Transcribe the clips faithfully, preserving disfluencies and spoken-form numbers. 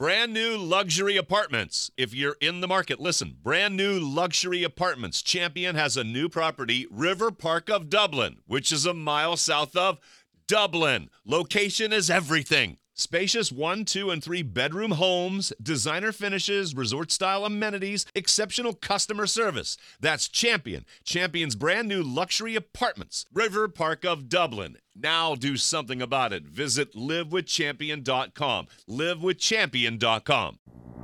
Brand new luxury apartments. If you're in the market, listen. Brand new luxury apartments. Champion has a new property, River Park of Dublin, which is a mile south of Dublin. Location is everything. Spacious one, two, and three bedroom homes, designer finishes, resort-style amenities, exceptional customer service. That's Champion. Champion's brand new luxury apartments. River Park of Dublin. Now do something about it. Visit live with champion dot com. live with champion dot com.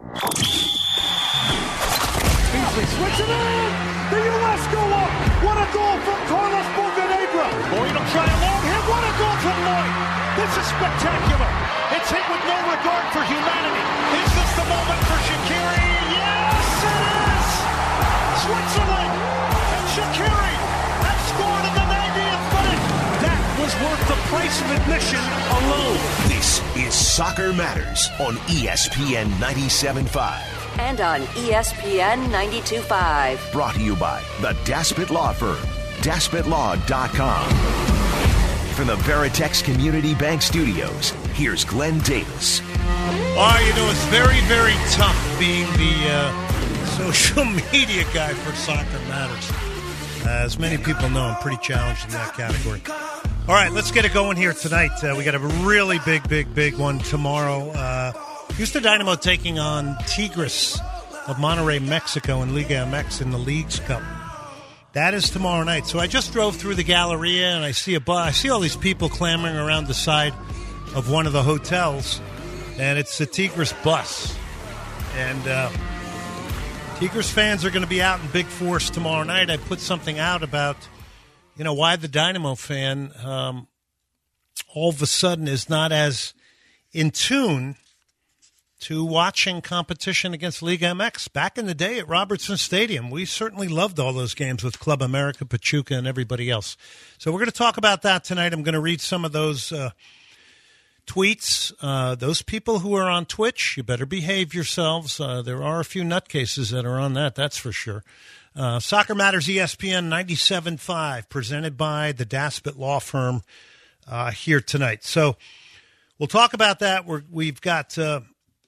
Beasley switching in. The U S go up. What a goal from Carlos Bocanegra. Lloyd will try a long hit. What a goal from Lloyd. This is spectacular. It's hit with no regard for humanity. Is this the moment for Shaqiri? Yes, it is. Switzerland and Shaqiri have scored in the ninetieth minute. That was worth the price of admission alone. This is Soccer Matters on E S P N ninety-seven point five. And on E S P N ninety-two point five. Brought to you by the Daspit Law Firm, daspit law dot com. From the Veritex Community Bank Studios, here's Glenn Davis. Oh, you know, it's very, very tough being the uh, social media guy for Soccer Matters. Uh, as many people know, I'm pretty challenged in that category. All right, let's get it going here tonight. Uh, we got a really big, big, big one tomorrow. Uh, Houston Dynamo taking on Tigres of Monterrey, Mexico in Liga M X in the Leagues Cup. That is tomorrow night. So I just drove through the Galleria, and I see a bu- I see all these people clamoring around the side of one of the hotels, and it's the Tigres bus. And uh, Tigres fans are going to be out in big force tomorrow night. I put something out about, you know, why the Dynamo fan um, all of a sudden is not as in tune to watching competition against Liga M X. Back in the day at Robertson Stadium, we certainly loved all those games with Club America, Pachuca, and everybody else. So we're going to talk about that tonight. I'm going to read some of those uh, tweets. Uh, those people who are on Twitch, you better behave yourselves. Uh, there are a few nutcases that are on that, that's for sure. Uh, Soccer Matters E S P N ninety-seven point five, presented by the Daspit Law Firm uh, here tonight. So we'll talk about that. We're, we've got... Uh,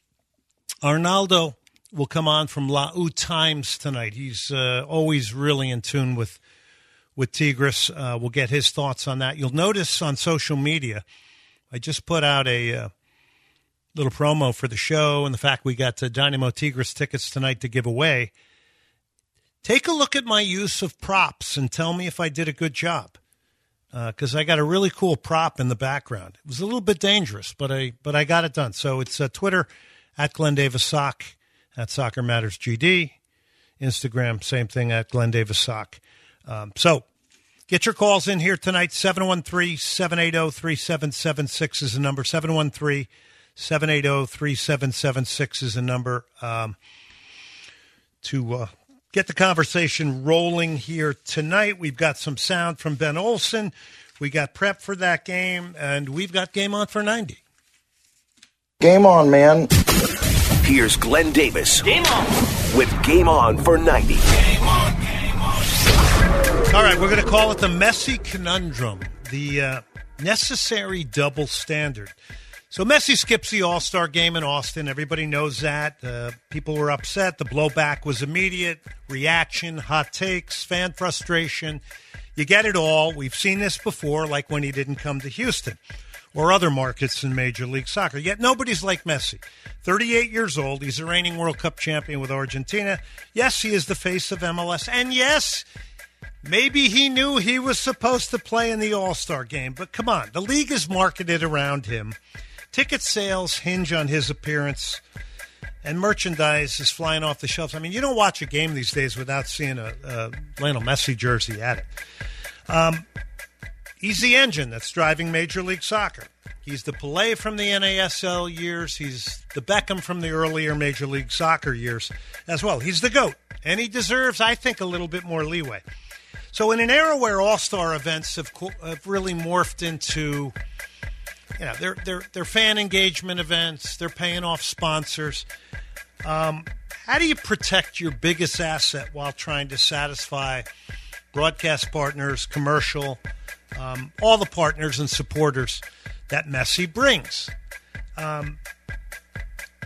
Arnaldo will come on from La U Times tonight. He's uh, always really in tune with with Tigres. Uh, we'll get his thoughts on that. You'll notice on social media, I just put out a uh, little promo for the show and the fact we got uh, Dynamo Tigres tickets tonight to give away. Take a look at my use of props and tell me if I did a good job, because uh, I got a really cool prop in the background. It was a little bit dangerous, but I but I got it done. So it's uh, Twitter. At Glenn Davis Sock, at Soccer Matters G D. Instagram, same thing, at Glenn Davis Sock. Um, so get your calls in here tonight. seven one three, seven eight zero, three seven seven six is the number. seven one three, seven eight zero, three seven seven six is the number um, to uh, get the conversation rolling here tonight. We've got some sound from Ben Olsen. We got prep for that game, and we've got Game On for ninety. Game on, man. Here's Glenn Davis. Game on. With Game On for ninety. Game on, game on. All right, we're going to call it the Messi conundrum, the uh, necessary double standard. So Messi skips the All-Star game in Austin. Everybody knows that. Uh, people were upset. The blowback was immediate. Reaction, hot takes, fan frustration. You get it all. We've seen this before, like when he didn't come to Houston or other markets in Major League Soccer. Yet nobody's like Messi. thirty-eight years old. He's the reigning World Cup champion with Argentina. Yes, he is the face of M L S. And yes, maybe he knew he was supposed to play in the All-Star game. But come on, the league is marketed around him. Ticket sales hinge on his appearance, and merchandise is flying off the shelves. I mean, you don't watch a game these days without seeing a, a Lionel Messi jersey at it. Um, he's the engine that's driving Major League Soccer. He's the Pelé from the N A S L years. He's the Beckham from the earlier Major League Soccer years as well. He's the GOAT, and he deserves, I think, a little bit more leeway. So in an era where all-star events have, have really morphed into, you know, they're, they're, they're fan engagement events, they're paying off sponsors, um, how do you protect your biggest asset while trying to satisfy broadcast partners, commercial, um, all the partners and supporters that Messi brings? Um,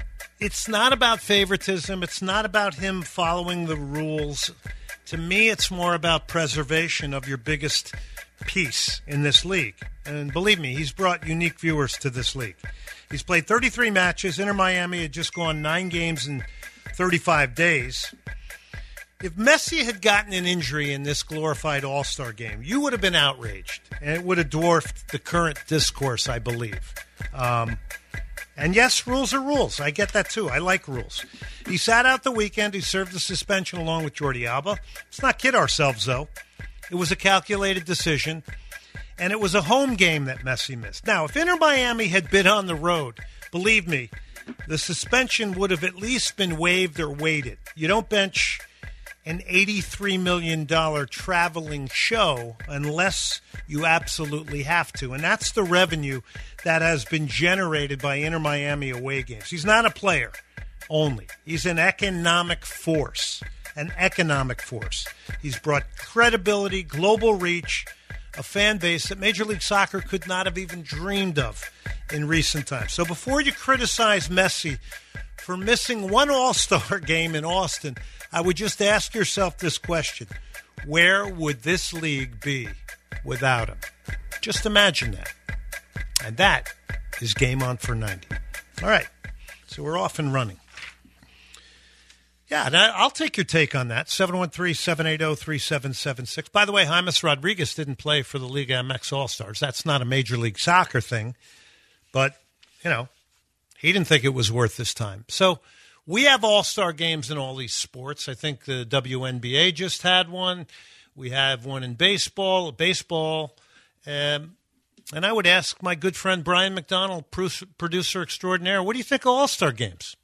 it's not about favoritism. It's not about him following the rules. To me, it's more about preservation of your biggest piece in this league. And believe me, he's brought unique viewers to this league. He's played thirty-three matches. Inter Miami had just gone nine games in thirty-five days. If Messi had gotten an injury in this glorified All-Star game, you would have been outraged. And it would have dwarfed the current discourse, I believe. Um, and yes, rules are rules. I get that too. I like rules. He sat out the weekend. He served the suspension along with Jordi Alba. Let's not kid ourselves, though. It was a calculated decision. And it was a home game that Messi missed. Now, if Inter Miami had been on the road, believe me, the suspension would have at least been waived or weighted. You don't bench an eighty-three million dollars traveling show unless you absolutely have to. And that's the revenue that has been generated by Inter Miami away games. He's not a player only. He's an economic force, an economic force. He's brought credibility, global reach, a fan base that Major League Soccer could not have even dreamed of in recent times. So before you criticize Messi for missing one All-Star game in Austin, I would just ask yourself this question. Where would this league be without him? Just imagine that. And that is Game On for ninety. All right. So we're off and running. Yeah, and I'll take your take on that. seven one three, seven eight zero, three seven seven six. By the way, James Rodriguez didn't play for the Liga M X All-Stars. That's not a Major League Soccer thing. But, you know, he didn't think it was worth his time. So we have all-star games in all these sports. I think the W N B A just had one. We have one in baseball, baseball. Um, and I would ask my good friend Brian McDonald, producer extraordinaire, what do you think of all-star games?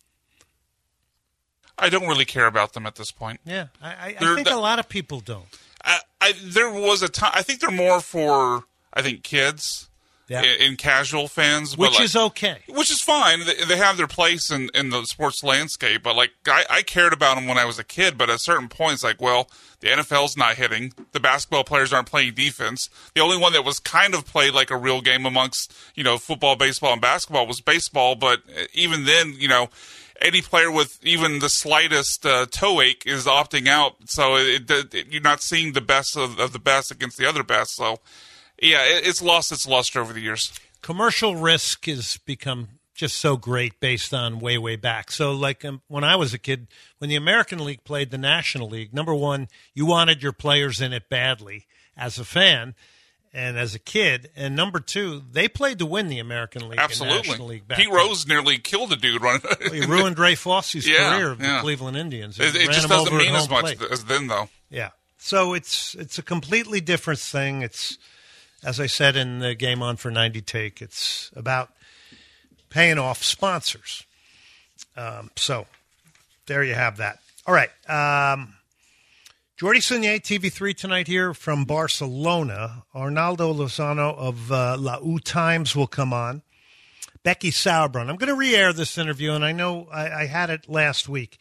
I don't really care about them at this point. Yeah, I, I, I think the, a lot of people don't. I, I, there was a time. I think they're more for, I think, kids yeah. and, and casual fans. Which but like, is okay. Which is fine. They, they have their place in, in the sports landscape. But, like, I, I cared about them when I was a kid. But at certain points, like, well, the N F L's not hitting. The basketball players aren't playing defense. The only one that was kind of played like a real game amongst, you know, football, baseball, and basketball was baseball. But even then, you know, any player with even the slightest uh, toe ache is opting out. So it, it, it, you're not seeing the best of, of the best against the other best. So, yeah, it, it's lost its luster over the years. Commercial risk has become just so great based on way, way back. So, like um, when I was a kid, when the American League played the National League, number one, you wanted your players in it badly as a fan and as a kid. And number two, they played to win the American League Absolutely. and National League back Pete Rose then. nearly killed a dude. Running. Well, he ruined Ray Fosse's yeah, career of yeah. the Cleveland Indians. He it it just doesn't mean as much plate. as then, though. Yeah. So it's it's a completely different thing. It's, as I said in the Game On for ninety take, it's about paying off sponsors. Um, so there you have that. All right. Um, Jordi Sunye, T V three tonight here from Barcelona. Arnaldo Lozano of uh, La U Times will come on. Becky Sauerbrunn. I'm going to re-air this interview, and I know I, I had it last week.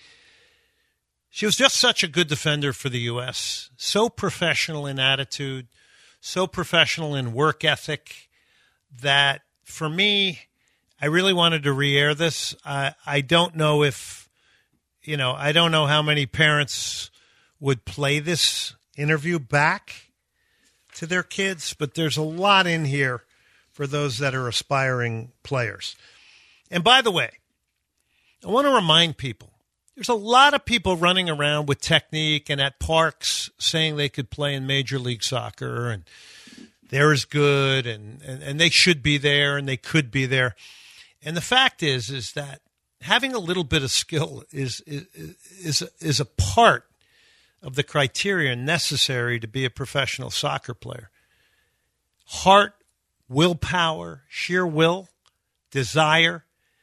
She was just such a good defender for the U S, so professional in attitude, so professional in work ethic that for me, I really wanted to re-air this. I, I don't know if, you know, I don't know how many parents would play this interview back to their kids, but there's a lot in here for those that are aspiring players. And by the way, I want to remind people, there's a lot of people running around with technique and at parks saying they could play in Major League Soccer and they're as good and, and, and they should be there and they could be there. And the fact is, is that having a little bit of skill is is is, is a part of the criteria necessary to be a professional soccer player. Heart, willpower, sheer will, desire.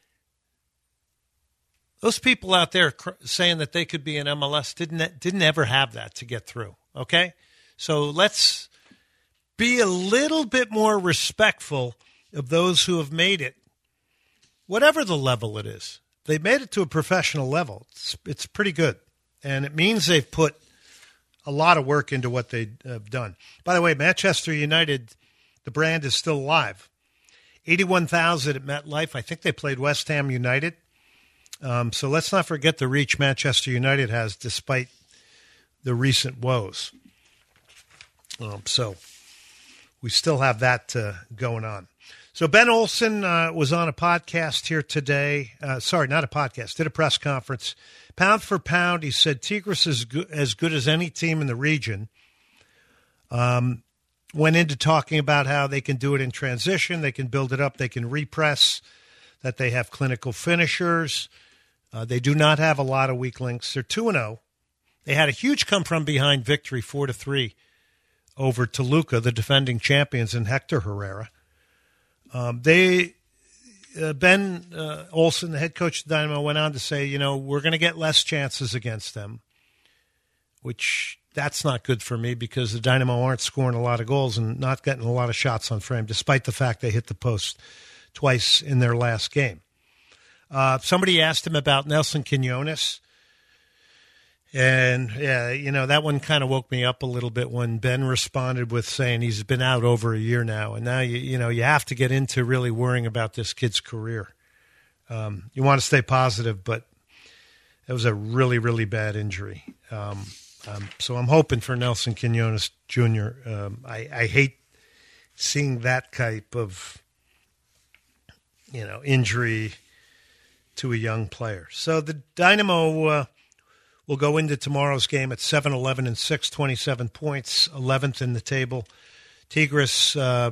Those people out there saying that they could be in M L S didn't didn't ever have that to get through, okay? So let's be a little bit more respectful of those who have made it, whatever the level it is. They've made it to a professional level. It's, it's pretty good, and it means they've put a lot of work into what they have done. By the way, Manchester United, the brand is still alive. eighty-one thousand at MetLife. I think they played West Ham United. Um, so let's not forget the reach Manchester United has despite the recent woes. Um, so we still have that uh, going on. So Ben Olsen uh, was on a podcast here today. Uh, sorry, not a podcast, did a press conference. Pound for pound, he said Tigres is go- as good as any team in the region. Um, went into talking about how they can do it in transition, they can build it up, they can repress, that they have clinical finishers. Uh, they do not have a lot of weak links. They're two and oh. They had a huge come-from-behind victory, four to three, over Toluca, the defending champions, and Hector Herrera. Um, they, uh, Ben uh, Olsen, the head coach of Dynamo, went on to say, you know, we're going to get less chances against them, which that's not good for me because the Dynamo aren't scoring a lot of goals and not getting a lot of shots on frame, despite the fact they hit the post twice in their last game. Uh, somebody asked him about Nelson Quinones. And, yeah, you know, that one kind of woke me up a little bit when Ben responded with saying he's been out over a year now. And now, you you know, you have to get into really worrying about this kid's career. Um, you want to stay positive, but it was a really, really bad injury. Um, um, so I'm hoping for Nelson Quinones Junior Um, I, I hate seeing that type of, you know, injury to a young player. So the Dynamo uh, will go into tomorrow's game at seven, eleven, and six, twenty-seven points, eleventh in the table. Tigres uh,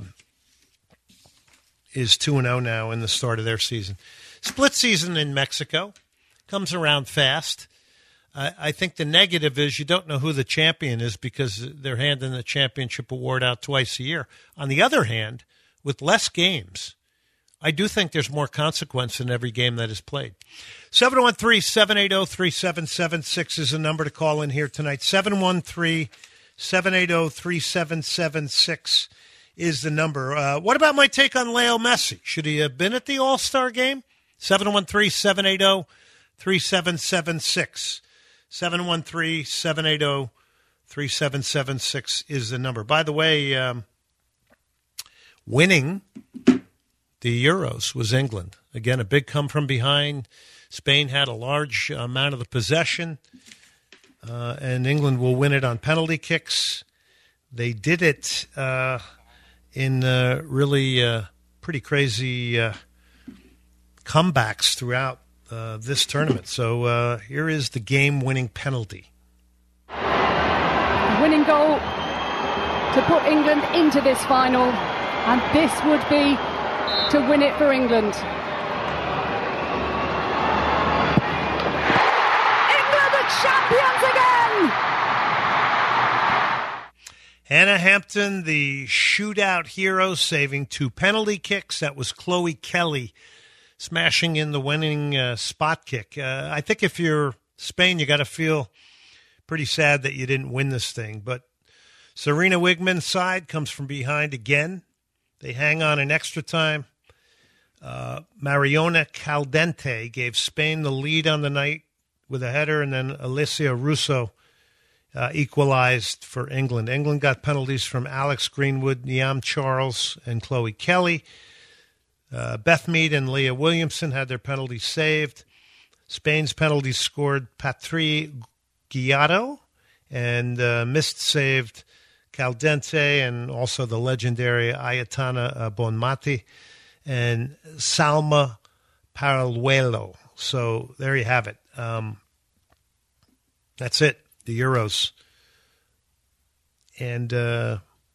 is two and oh now in the start of their season. Split season in Mexico comes around fast. I, I think the negative is you don't know who the champion is because they're handing the championship award out twice a year. On the other hand, with less games, I do think there's more consequence in every game that is played. seven one three, seven eight zero, three seven seven six is the number to call in here tonight. seven one three, seven eight zero, three seven seven six is the number. Uh, what about my take on Leo Messi? Should he have been at the All-Star game? seven one three, seven eight zero, three seven seven six. seven one three, seven eight zero, three seven seven six is the number. By the way, um, winning the Euros was England. Again, a big come from behind. Spain had a large amount of the possession, uh, and England will win it on penalty kicks. They did it uh, in uh, really uh, pretty crazy uh, comebacks throughout uh, this tournament. So uh, here is the game-winning penalty. Winning goal to put England into this final, and this would be to win it for England. England are champions again! Hannah Hampton, the shootout hero, saving two penalty kicks. That was Chloe Kelly smashing in the winning uh, spot kick. Uh, I think if you're Spain, you got to feel pretty sad that you didn't win this thing. But Serena Wigman's side comes from behind again. They hang on in extra time. Uh, Mariona Caldente gave Spain the lead on the night with a header, and then Alicia Russo uh, equalized for England. England got penalties from Alex Greenwood, Niamh Charles, and Chloe Kelly. Uh, Beth Mead and Leah Williamson had their penalties saved. Spain's penalties scored Patri Guiado, and uh, missed saved Caldente, and also the legendary Ayatana uh, Bonmati and Salma Paraluelo. So there you have it. Um, that's it, the Euros. And, uh,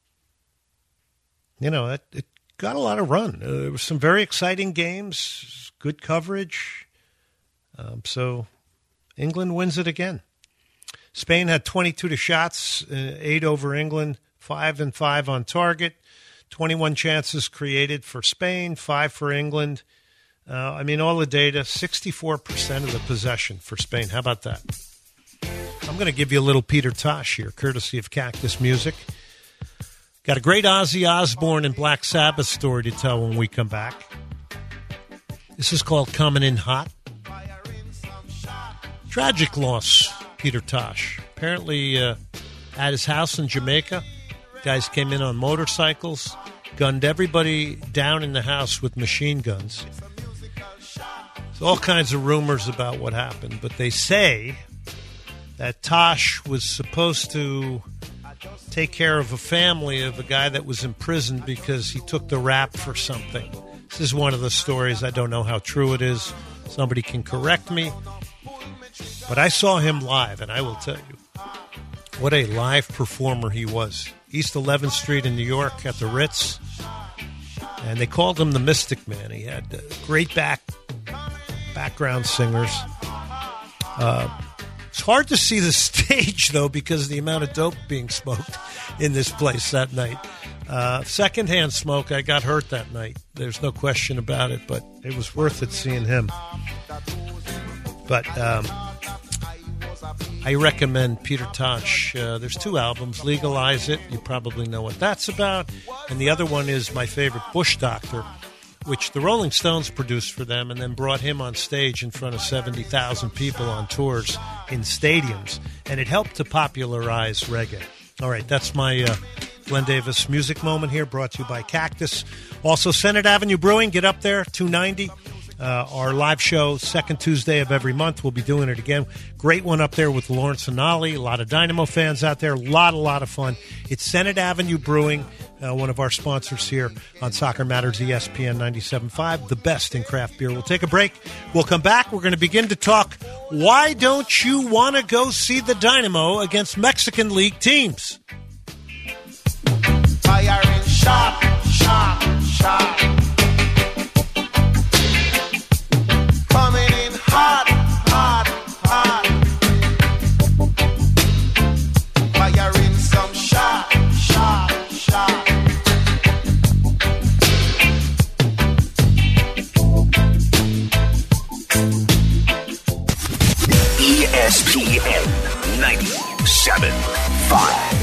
you know, it, it got a lot of run. Uh, there were some very exciting games, good coverage. Um, so England wins it again. Spain had twenty-two to shots, uh, eight over England, five and five on target. twenty-one chances created for Spain, five for England. Uh, I mean, all the data, sixty-four percent of the possession for Spain. How about that? I'm going to give you a little Peter Tosh here, courtesy of Cactus Music. Got a great Ozzy Osbourne and Black Sabbath story to tell when we come back. This is called Coming In Hot. Tragic loss, Peter Tosh. Apparently uh, at his house in Jamaica, guys came in on motorcycles, gunned everybody down in the house with machine guns. There's all kinds of rumors about what happened, but they say that Tosh was supposed to take care of a family of a guy that was in prison because he took the rap for something. This is one of the stories. I don't know how true it is. Somebody can correct me. But I saw him live, and I will tell you what a live performer he was. East eleventh Street in New York at the Ritz. And they called him the Mystic Man. He had uh, great back background singers. Uh, it's hard to see the stage, though, because of the amount of dope being smoked in this place that night. Uh, secondhand smoke, I got hurt that night. There's no question about it, but it was worth it seeing him. But um, I recommend Peter Tosh. Uh, there's two albums, Legalize It. You probably know what that's about. And the other one is my favorite, Bush Doctor, which the Rolling Stones produced for them and then brought him on stage in front of seventy thousand people on tours in stadiums. And it helped to popularize reggae. All right, that's my uh, Glenn Davis music moment here, brought to you by Cactus. Also, Senate Avenue Brewing, get up there, two ninety. Uh, our live show, second Tuesday of every month. We'll be doing it again. Great one up there with Lawrence and Ollie. A lot of Dynamo fans out there. A lot, a lot of fun. It's Senate Avenue Brewing, uh, one of our sponsors here on Soccer Matters, E S P N ninety-seven point five, the best in craft beer. We'll take a break. We'll come back. We're going to begin to talk, why don't you want to go see the Dynamo against Mexican League teams? Firing shot, shot, shot. Coming in hot, hot, hot. Firing some shot, shot, shot. E S P N ninety-seven point five.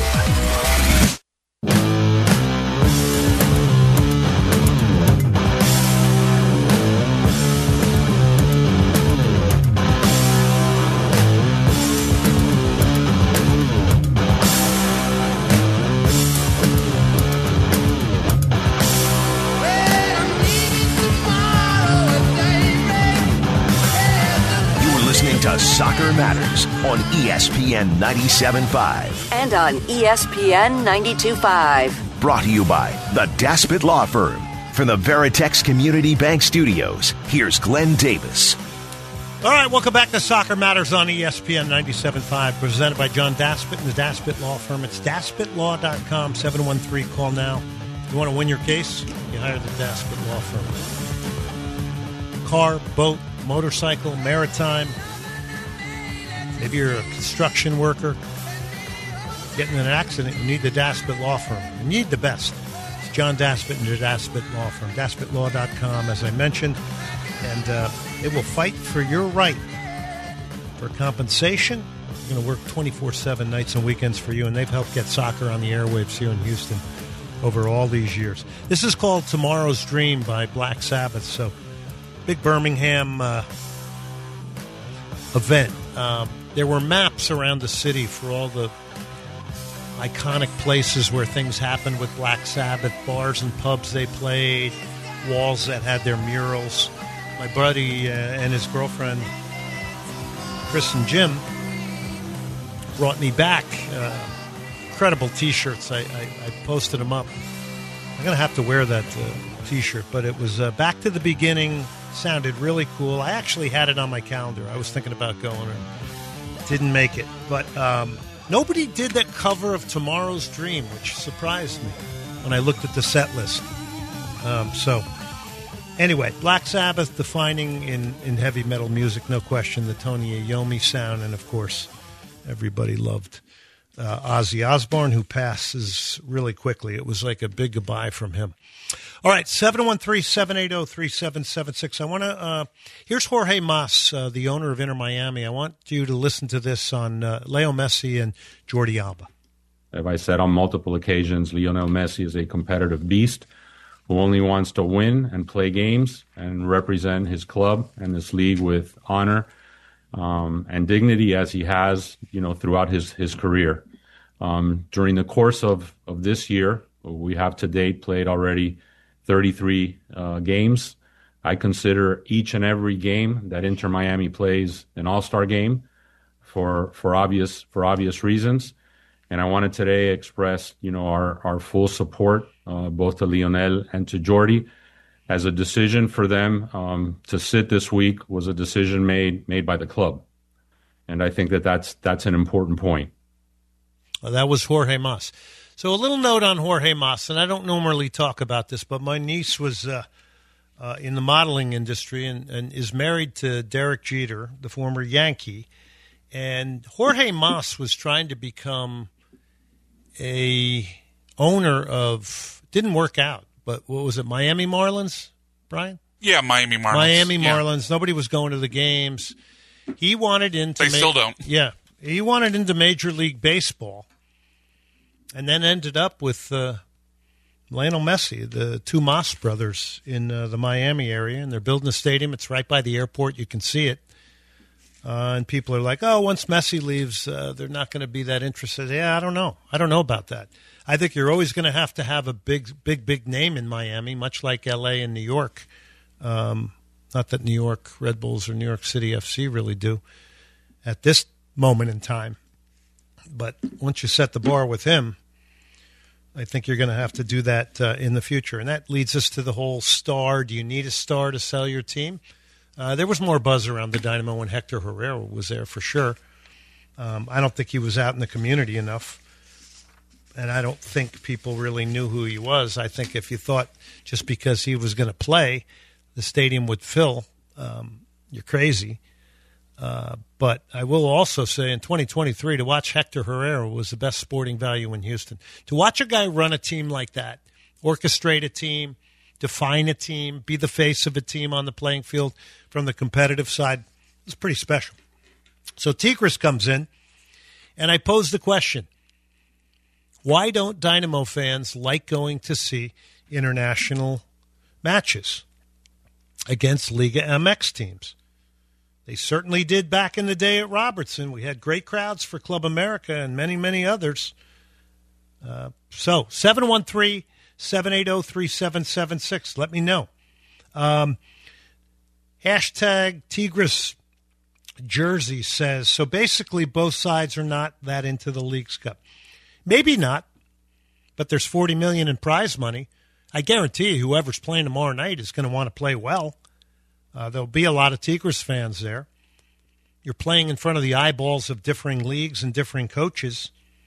To Soccer Matters on E S P N ninety-seven point five. And on E S P N ninety-two point five. Brought to you by the Daspit Law Firm. From the Veritex Community Bank Studios, here's Glenn Davis. All right, welcome back to Soccer Matters on E S P N ninety-seven point five, presented by John Daspit and the Daspit Law Firm. It's daspit law dot com, seven one three, call now. You want to win your case? You hire the Daspit Law Firm. Car, boat, motorcycle, maritime. Maybe you're a construction worker, getting in an accident, you need the Daspit Law Firm. You need the best. It's John Daspit and the Daspit Law Firm. daspit law dot com, as I mentioned. And uh, it will fight for your right for compensation. They're going to work twenty-four seven nights and weekends for you, and they've helped get soccer on the airwaves here in Houston over all these years. This is called Tomorrow's Dream by Black Sabbath. So, big Birmingham uh, event. Um, There were maps around the city for all the iconic places where things happened with Black Sabbath, bars and pubs they played, walls that had their murals. My buddy uh, and his girlfriend, Chris and Jim, brought me back uh, incredible T-shirts. I, I, I posted them up. I'm going to have to wear that uh, T-shirt, but it was uh, Back to the Beginning. Sounded really cool. I actually had it on my calendar. I was thinking about going and didn't make it. But um, nobody did that cover of Tomorrow's Dream, which surprised me when I looked at the set list. Um, so, anyway, Black Sabbath defining in, in heavy metal music, no question, the Tony Iommi sound. And, of course, everybody loved uh, Ozzy Osbourne, who passes really quickly. It was like a big goodbye from him. All right, seven one three, seven eight zero, three seven seven six. I want to, uh, here's Jorge Mas, uh, the owner of Inter Miami. I want you to listen to this on uh, Leo Messi and Jordi Alba. As I said on multiple occasions, Lionel Messi is a competitive beast who only wants to win and play games and represent his club and this league with honor um, and dignity as he has, you know, throughout his, his career. Um, during the course of, of this year, we have to date played already thirty-three uh, games. I consider each and every game that Inter Miami plays an all-star game for for obvious for obvious reasons. And I want to today express, you know, our, our full support, uh, both to Lionel and to Jordi. As a decision for them um, to sit this week was a decision made made by the club. And I think that that's, that's an important point. Well, that was Jorge Mas. So a little note on Jorge Mas, and I don't normally talk about this, but my niece was uh, uh, in the modeling industry and, and is married to Derek Jeter, the former Yankee. And Jorge Mas was trying to become a owner of, didn't work out, but what was it, Miami Marlins, Brian? Yeah, Miami Marlins. Miami yeah. Marlins. Nobody was going to the games. He wanted into. They ma- still don't. Yeah, he wanted into Major League Baseball, and then ended up with uh, Lionel Messi, the two Mas brothers in uh, the Miami area, and they're building a stadium. It's right by the airport. You can see it. Uh, and people are like, oh, once Messi leaves, uh, they're not going to be that interested. Yeah, I don't know. I don't know about that. I think you're always going to have to have a big, big, big name in Miami, much like L A and New York. Um, not that New York Red Bulls or New York City F C really do at this moment in time. But once you set the bar with him, I think you're going to have to do that uh, in the future. And that leads us to the whole star. Do you need a star to sell your team? Uh, there was more buzz around the Dynamo when Hector Herrera was there for sure. Um, I don't think he was out in the community enough. And I don't think people really knew who he was. I think if you thought just because he was going to play, the stadium would fill, um, you're crazy. Uh, but I will also say in twenty twenty-three, to watch Hector Herrera was the best sporting value in Houston. To watch a guy run a team like that, orchestrate a team, define a team, be the face of a team on the playing field from the competitive side, is pretty special. So Tigres comes in, and I pose the question, why don't Dynamo fans like going to see international matches against Liga M X teams? They certainly did back in the day at Robertson. We had great crowds for Club America and many, many others. Uh, so, seven one three, seven eight zero, three seven seven six. Let me know. Um, hashtag Tigres Jersey says, so basically both sides are not that into the Leagues Cup. Maybe not, but there's forty million dollars in prize money. I guarantee you whoever's playing tomorrow night is going to want to play well. Uh, there'll be a lot of Tigres fans there. You're playing in front of the eyeballs of differing leagues and differing coaches.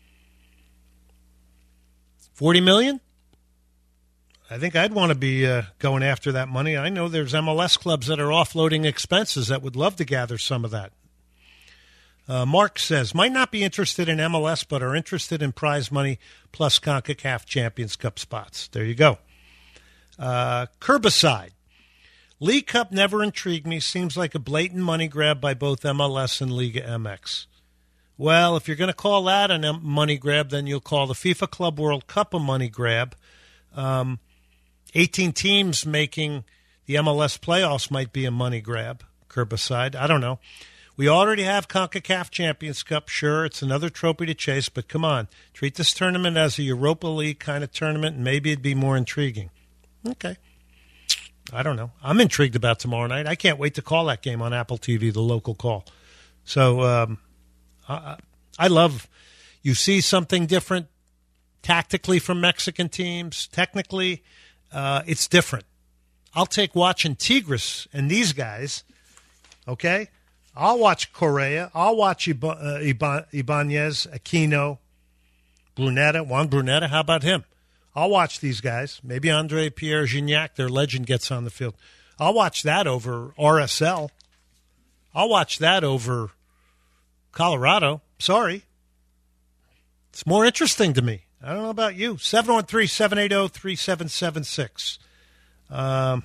forty million dollars? I think I'd want to be uh, going after that money. I know there's M L S clubs that are offloading expenses that would love to gather some of that. Uh, Mark says, might not be interested in M L S, but are interested in prize money plus CONCACAF Champions Cup spots. There you go. Uh, Curbicide. League Cup never intrigued me. Seems like a blatant money grab by both M L S and Liga M X. Well, if you're going to call that a money grab, then you'll call the FIFA Club World Cup a money grab. Um, eighteen teams making the M L S playoffs might be a money grab. Curbicide. I don't know. We already have CONCACAF Champions Cup. Sure, it's another trophy to chase, but come on. Treat this tournament as a Europa League kind of tournament, and maybe it'd be more intriguing. Okay. I don't know. I'm intrigued about tomorrow night. I can't wait to call that game on Apple T V, the local call. So um, I, I love you see something different tactically from Mexican teams. Technically, uh, it's different. I'll take watching Tigres and these guys, okay? I'll watch Correa. I'll watch Iba- uh, Iba- Ibanez, Aquino, Brunetta. Juan Brunetta, how about him? I'll watch these guys. Maybe Andre Pierre Gignac, their legend, gets on the field. I'll watch that over R S L. I'll watch that over Colorado. Sorry. It's more interesting to me. I don't know about you. seven one three, seven eight zero, three seven seven six. Um,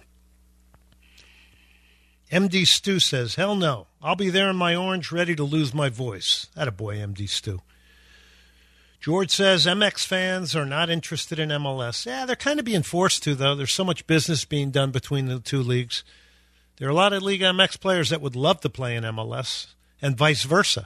M D Stu says, hell no. I'll be there in my orange, ready to lose my voice. Attaboy, M D Stu. George says M X fans are not interested in M L S. Yeah, they're kind of being forced to, though. There's so much business being done between the two leagues. There are a lot of Liga M X players that would love to play in M L S, and vice versa.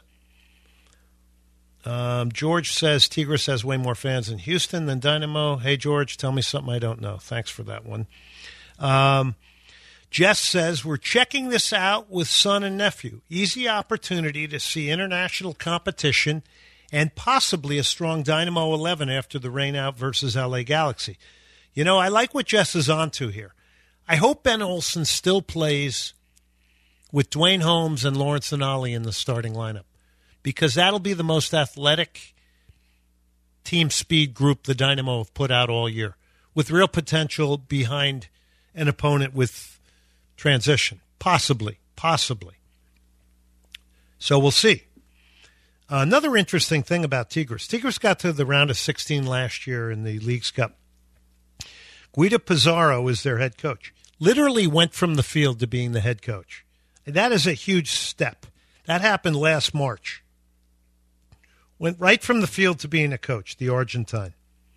Um, George says Tigres has way more fans in Houston than Dynamo. Hey, George, tell me something I don't know. Thanks for that one. Um, Jess says, we're checking this out with son and nephew. Easy opportunity to see international competition and possibly a strong Dynamo eleven after the rainout versus L A Galaxy. You know, I like what Jess is onto here. I hope Ben Olsen still plays with Dwayne Holmes and Lawrence Anali in the starting lineup, because that'll be the most athletic team speed group the Dynamo have put out all year, with real potential behind an opponent with transition. Possibly, possibly. So we'll see. Uh, another interesting thing about Tigres. Tigres got to the round of sixteen last year in the Leagues Cup. Guido Pizarro is their head coach. Literally went from the field to being the head coach. And that is a huge step. That happened last March. Went right from the field to being a coach, the Argentine.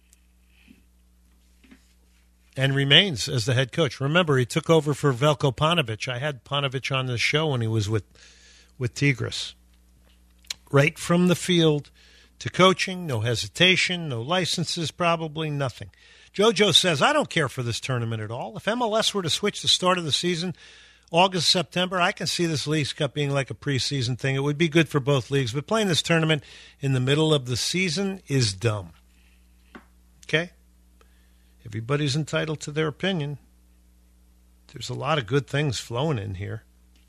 And remains as the head coach. Remember, he took over for Veljko Paunovic. I had Paunovic on the show when he was with, with Tigres. Right from the field to coaching, no hesitation, no licenses, probably nothing. JoJo says, I don't care for this tournament at all. If M L S were to switch the start of the season, August, September, I can see this Leagues Cup being like a preseason thing. It would be good for both leagues, but playing this tournament in the middle of the season is dumb. Okay? Everybody's entitled to their opinion. There's a lot of good things flowing in here.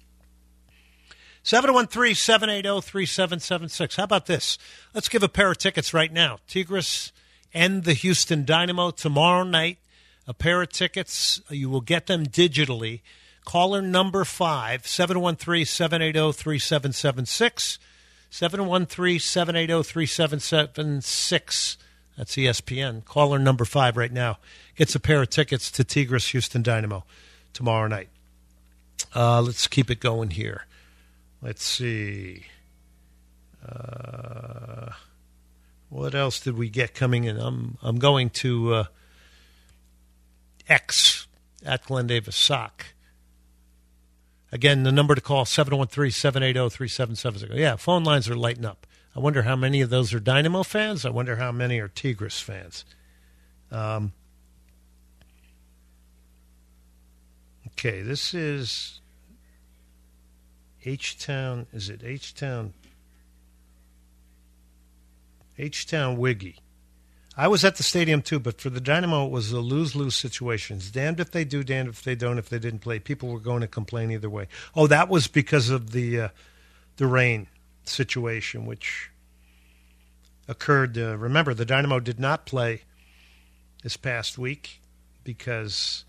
seven one three, seven eight zero, three seven seven six. How about this? Let's give a pair of tickets right now. Tigres and the Houston Dynamo tomorrow night. A pair of tickets. You will get them digitally. Caller number five, seven one three, seven eight zero, three seven seven six. seven one three, seven eight zero, three seven seven six. That's E S P N. Caller number five right now gets a pair of tickets to Tigres Houston Dynamo tomorrow night. Uh, let's keep it going here. Let's see. Uh, what else did we get coming in? I'm I'm going to uh, X at Glenn Davis Sock. Again, the number to call, seven one three, seven eight zero, three seven seven six. Yeah, phone lines are lighting up. I wonder how many of those are Dynamo fans. I wonder how many are Tigres fans. Um, okay, this is H-Town. Is it H-Town? H-Town Wiggy. I was at the stadium too, but for the Dynamo, it was a lose-lose situation. It's damned if they do, damned if they don't. If they didn't play, people were going to complain either way. Oh, that was because of the uh, the rain situation, which occurred. Uh, remember, the Dynamo did not play this past week because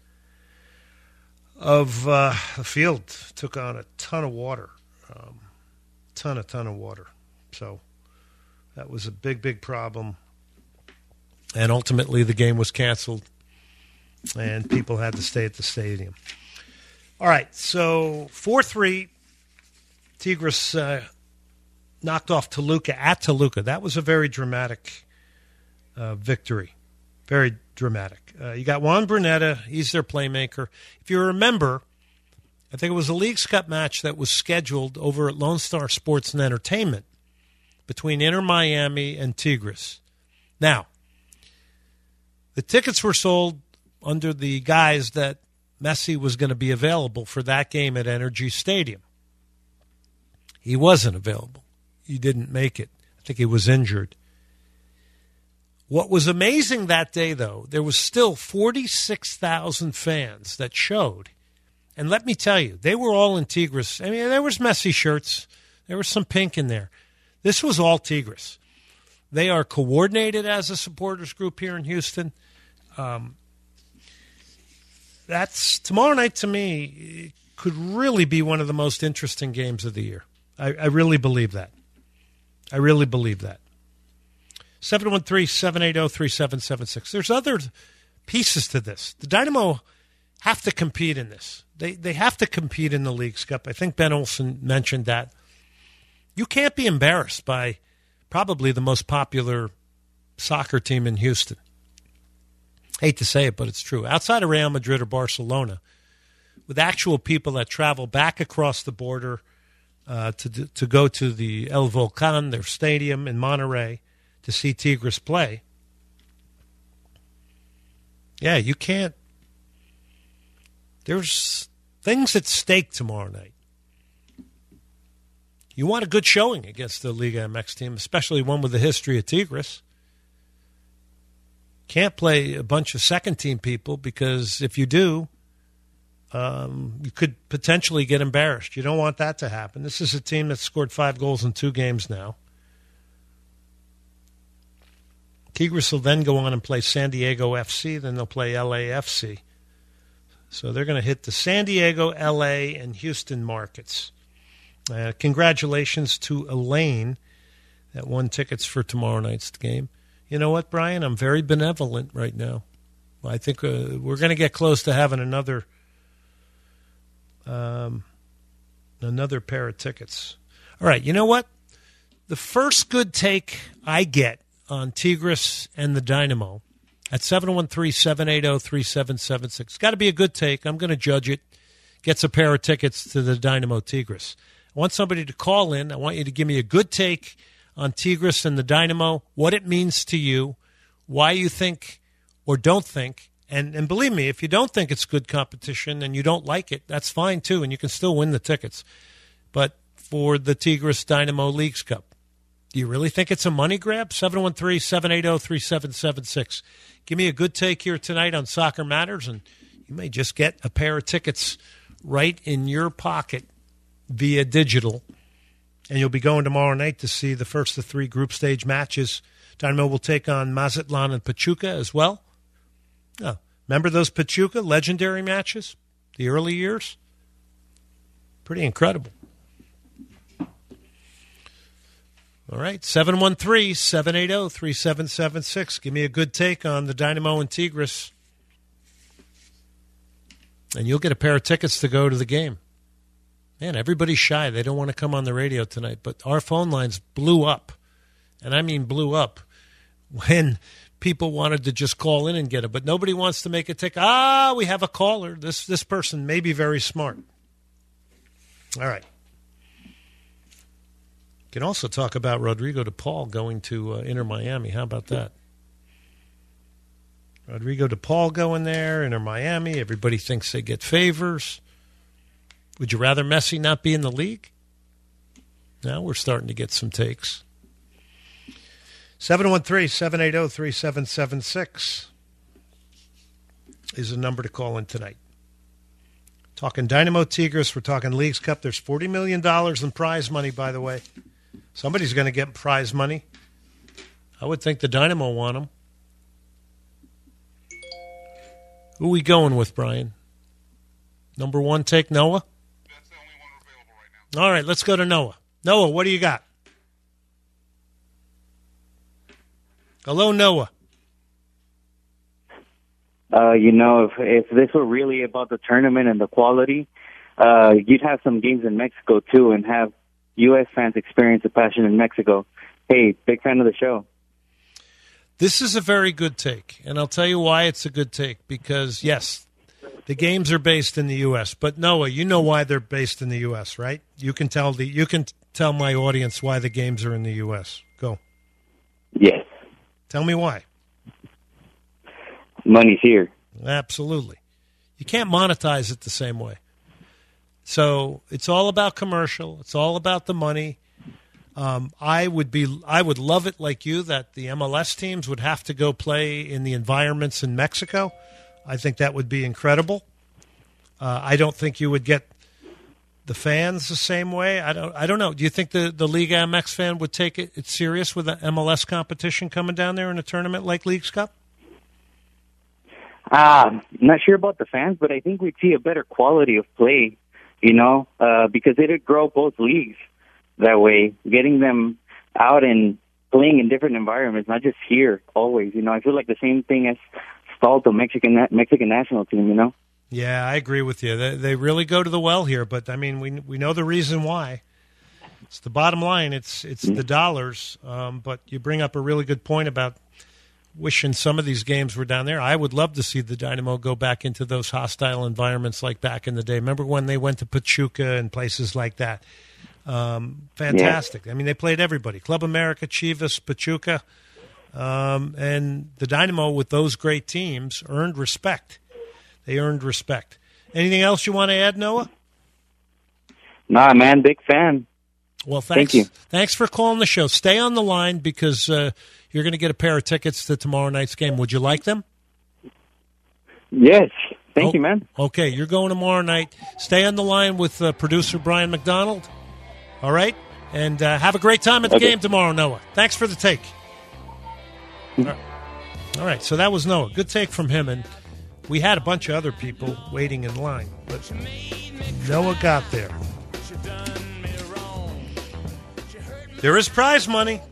of uh, the field took on a ton of water, um, ton, a ton of water. So that was a big, big problem. And ultimately, the game was canceled, and people had to stay at the stadium. All right, so four three, Tigres uh, knocked off Toluca at Toluca. That was a very dramatic uh, victory, very dramatic. Uh, you got Juan Brunetta. He's their playmaker. If you remember, I think it was a Leagues Cup match that was scheduled over at Lone Star Sports and Entertainment between Inter Miami and Tigres. Now, the tickets were sold under the guise that Messi was going to be available for that game at Energy Stadium. He wasn't available. He didn't make it. I think he was injured. What was amazing that day, though, there was still forty-six thousand fans that showed. And let me tell you, they were all in Tigres. I mean, there was Messi shirts. There was some pink in there. This was all Tigres. They are coordinated as a supporters group here in Houston. Um, that's tomorrow night to me could really be one of the most interesting games of the year. I, I really believe that. I really believe that. seven one three, seven eight zero, three seven seven six. There's other pieces to this. The Dynamo have to compete in this. They they have to compete in the Leagues Cup. I think Ben Olsen mentioned that. You can't be embarrassed by probably the most popular soccer team in Houston. Hate to say it, but it's true. Outside of Real Madrid or Barcelona, with actual people that travel back across the border uh, to to go to the El Volcan, their stadium in Monterrey, to see Tigres play. Yeah, you can't. There's Things at stake tomorrow night. You want a good showing against the Liga M X team, especially one with the history of Tigres. Can't play a bunch of second-team people because if you do, um, you could potentially get embarrassed. You don't want that to happen. This is a team that's scored five goals in two games now. Tigres will then go on and play San Diego F C, then they'll play L A F C. So they're going to hit the San Diego, L A, and Houston markets. Uh, congratulations to Elaine that won tickets for tomorrow night's game. You know what, Brian? I'm very benevolent right now. I think uh, we're going to get close to having another um, another pair of tickets. All right, you know what? The first good take I get on Tigres and the Dynamo at seven one three, seven eight zero, three seven seven six. It's got to be a good take. I'm going to judge it. Gets a pair of tickets to the Dynamo Tigres. I want somebody to call in. I want you to give me a good take on Tigres and the Dynamo, what it means to you, why you think or don't think. And, and believe me, if you don't think it's good competition and you don't like it, that's fine too, and you can still win the tickets. But for the Tigres Dynamo Leagues Cup, do you really think it's a money grab? seven one three, seven eight zero, three seven seven six. Give me a good take here tonight on Soccer Matters, and you may just get a pair of tickets right in your pocket via digital. And you'll be going tomorrow night to see the first of three group stage matches. Dynamo will take on Mazatlan and Pachuca as well. Oh, remember those Pachuca legendary matches? The early years? Pretty incredible. All right, seven one three, seven eight zero, three seven seven six. Give me a good take on the Dynamo and Tigres. And you'll get a pair of tickets to go to the game. Man, everybody's shy. They don't want to come on the radio tonight. But our phone lines blew up. And I mean blew up when people wanted to just call in and get it. But nobody wants to make a ticket. Ah, we have a caller. This this person may be very smart. All right. You can also talk about Rodrigo de Paul going to uh, Inter Miami. How about that? Rodrigo de Paul going there, Inter Miami. Everybody thinks they get favors. Would you rather Messi not be in the league? Now we're starting to get some takes. seven one three, seven eight zero, three seven seven six is the number to call in tonight. Talking Dynamo Tigres, we're talking Leagues Cup. There's forty million dollars in prize money, by the way. Somebody's going to get prize money. I would think the Dynamo want them. Who are we going with, Brian? Number one take, Noah? That's the only one available right now. All right, let's go to Noah. Noah, what do you got? Hello, Noah. Uh, you know, if if this were really about the tournament and the quality, uh, you'd have some games in Mexico, too, and have U S fans experience the passion in Mexico. Hey, big fan of the show. This is a very good take, and I'll tell you why it's a good take. Because, yes, the games are based in the U S, but Noah, you know why they're based in the U S, right? You can tell the you can tell my audience why the games are in the U S. Go. Yes. Tell me why. Money's here. Absolutely. You can't monetize it the same way. So it's all about commercial. It's all about the money. Um, I would be, I would love it like you that the M L S teams would have to go play in the environments in Mexico. I think that would be incredible. Uh, I don't think you would get the fans the same way. I don't. I don't know. Do you think the the Liga M X fan would take it, it serious with the M L S competition coming down there in a tournament like Leagues Cup? Uh, I'm not sure about the fans, but I think we'd see a better quality of play, you know, uh, because it'd grow both leagues that way, getting them out and playing in different environments, not just here always. You know, I feel like the same thing as stalled the Mexican Mexican national team, you know? Yeah, I agree with you. They, they really go to the well here, but, I mean, we we know the reason why. It's the bottom line. It's it's the dollars, um, but you bring up a really good point about wishing some of these games were down there. I would love to see the Dynamo go back into those hostile environments like back in the day. Remember when they went to Pachuca and places like that? Um, fantastic. Yeah. I mean, they played everybody. Club America, Chivas, Pachuca. Um, and the Dynamo, with those great teams, earned respect. They earned respect. Anything else you want to add, Noah? Nah, man, big fan. Well, thanks. Thank you. Thanks for calling the show. Stay on the line because uh, you're going to get a pair of tickets to tomorrow night's game. Would you like them? Yes. Thank oh, you, man. Okay, you're going tomorrow night. Stay on the line with uh, producer Brian McDonald. All right? And uh, have a great time at the okay. game tomorrow, Noah. Thanks for the take. All right. All right, so that was Noah. Good take from him. And we had a bunch of other people waiting in line, but Noah got there. There is prize money.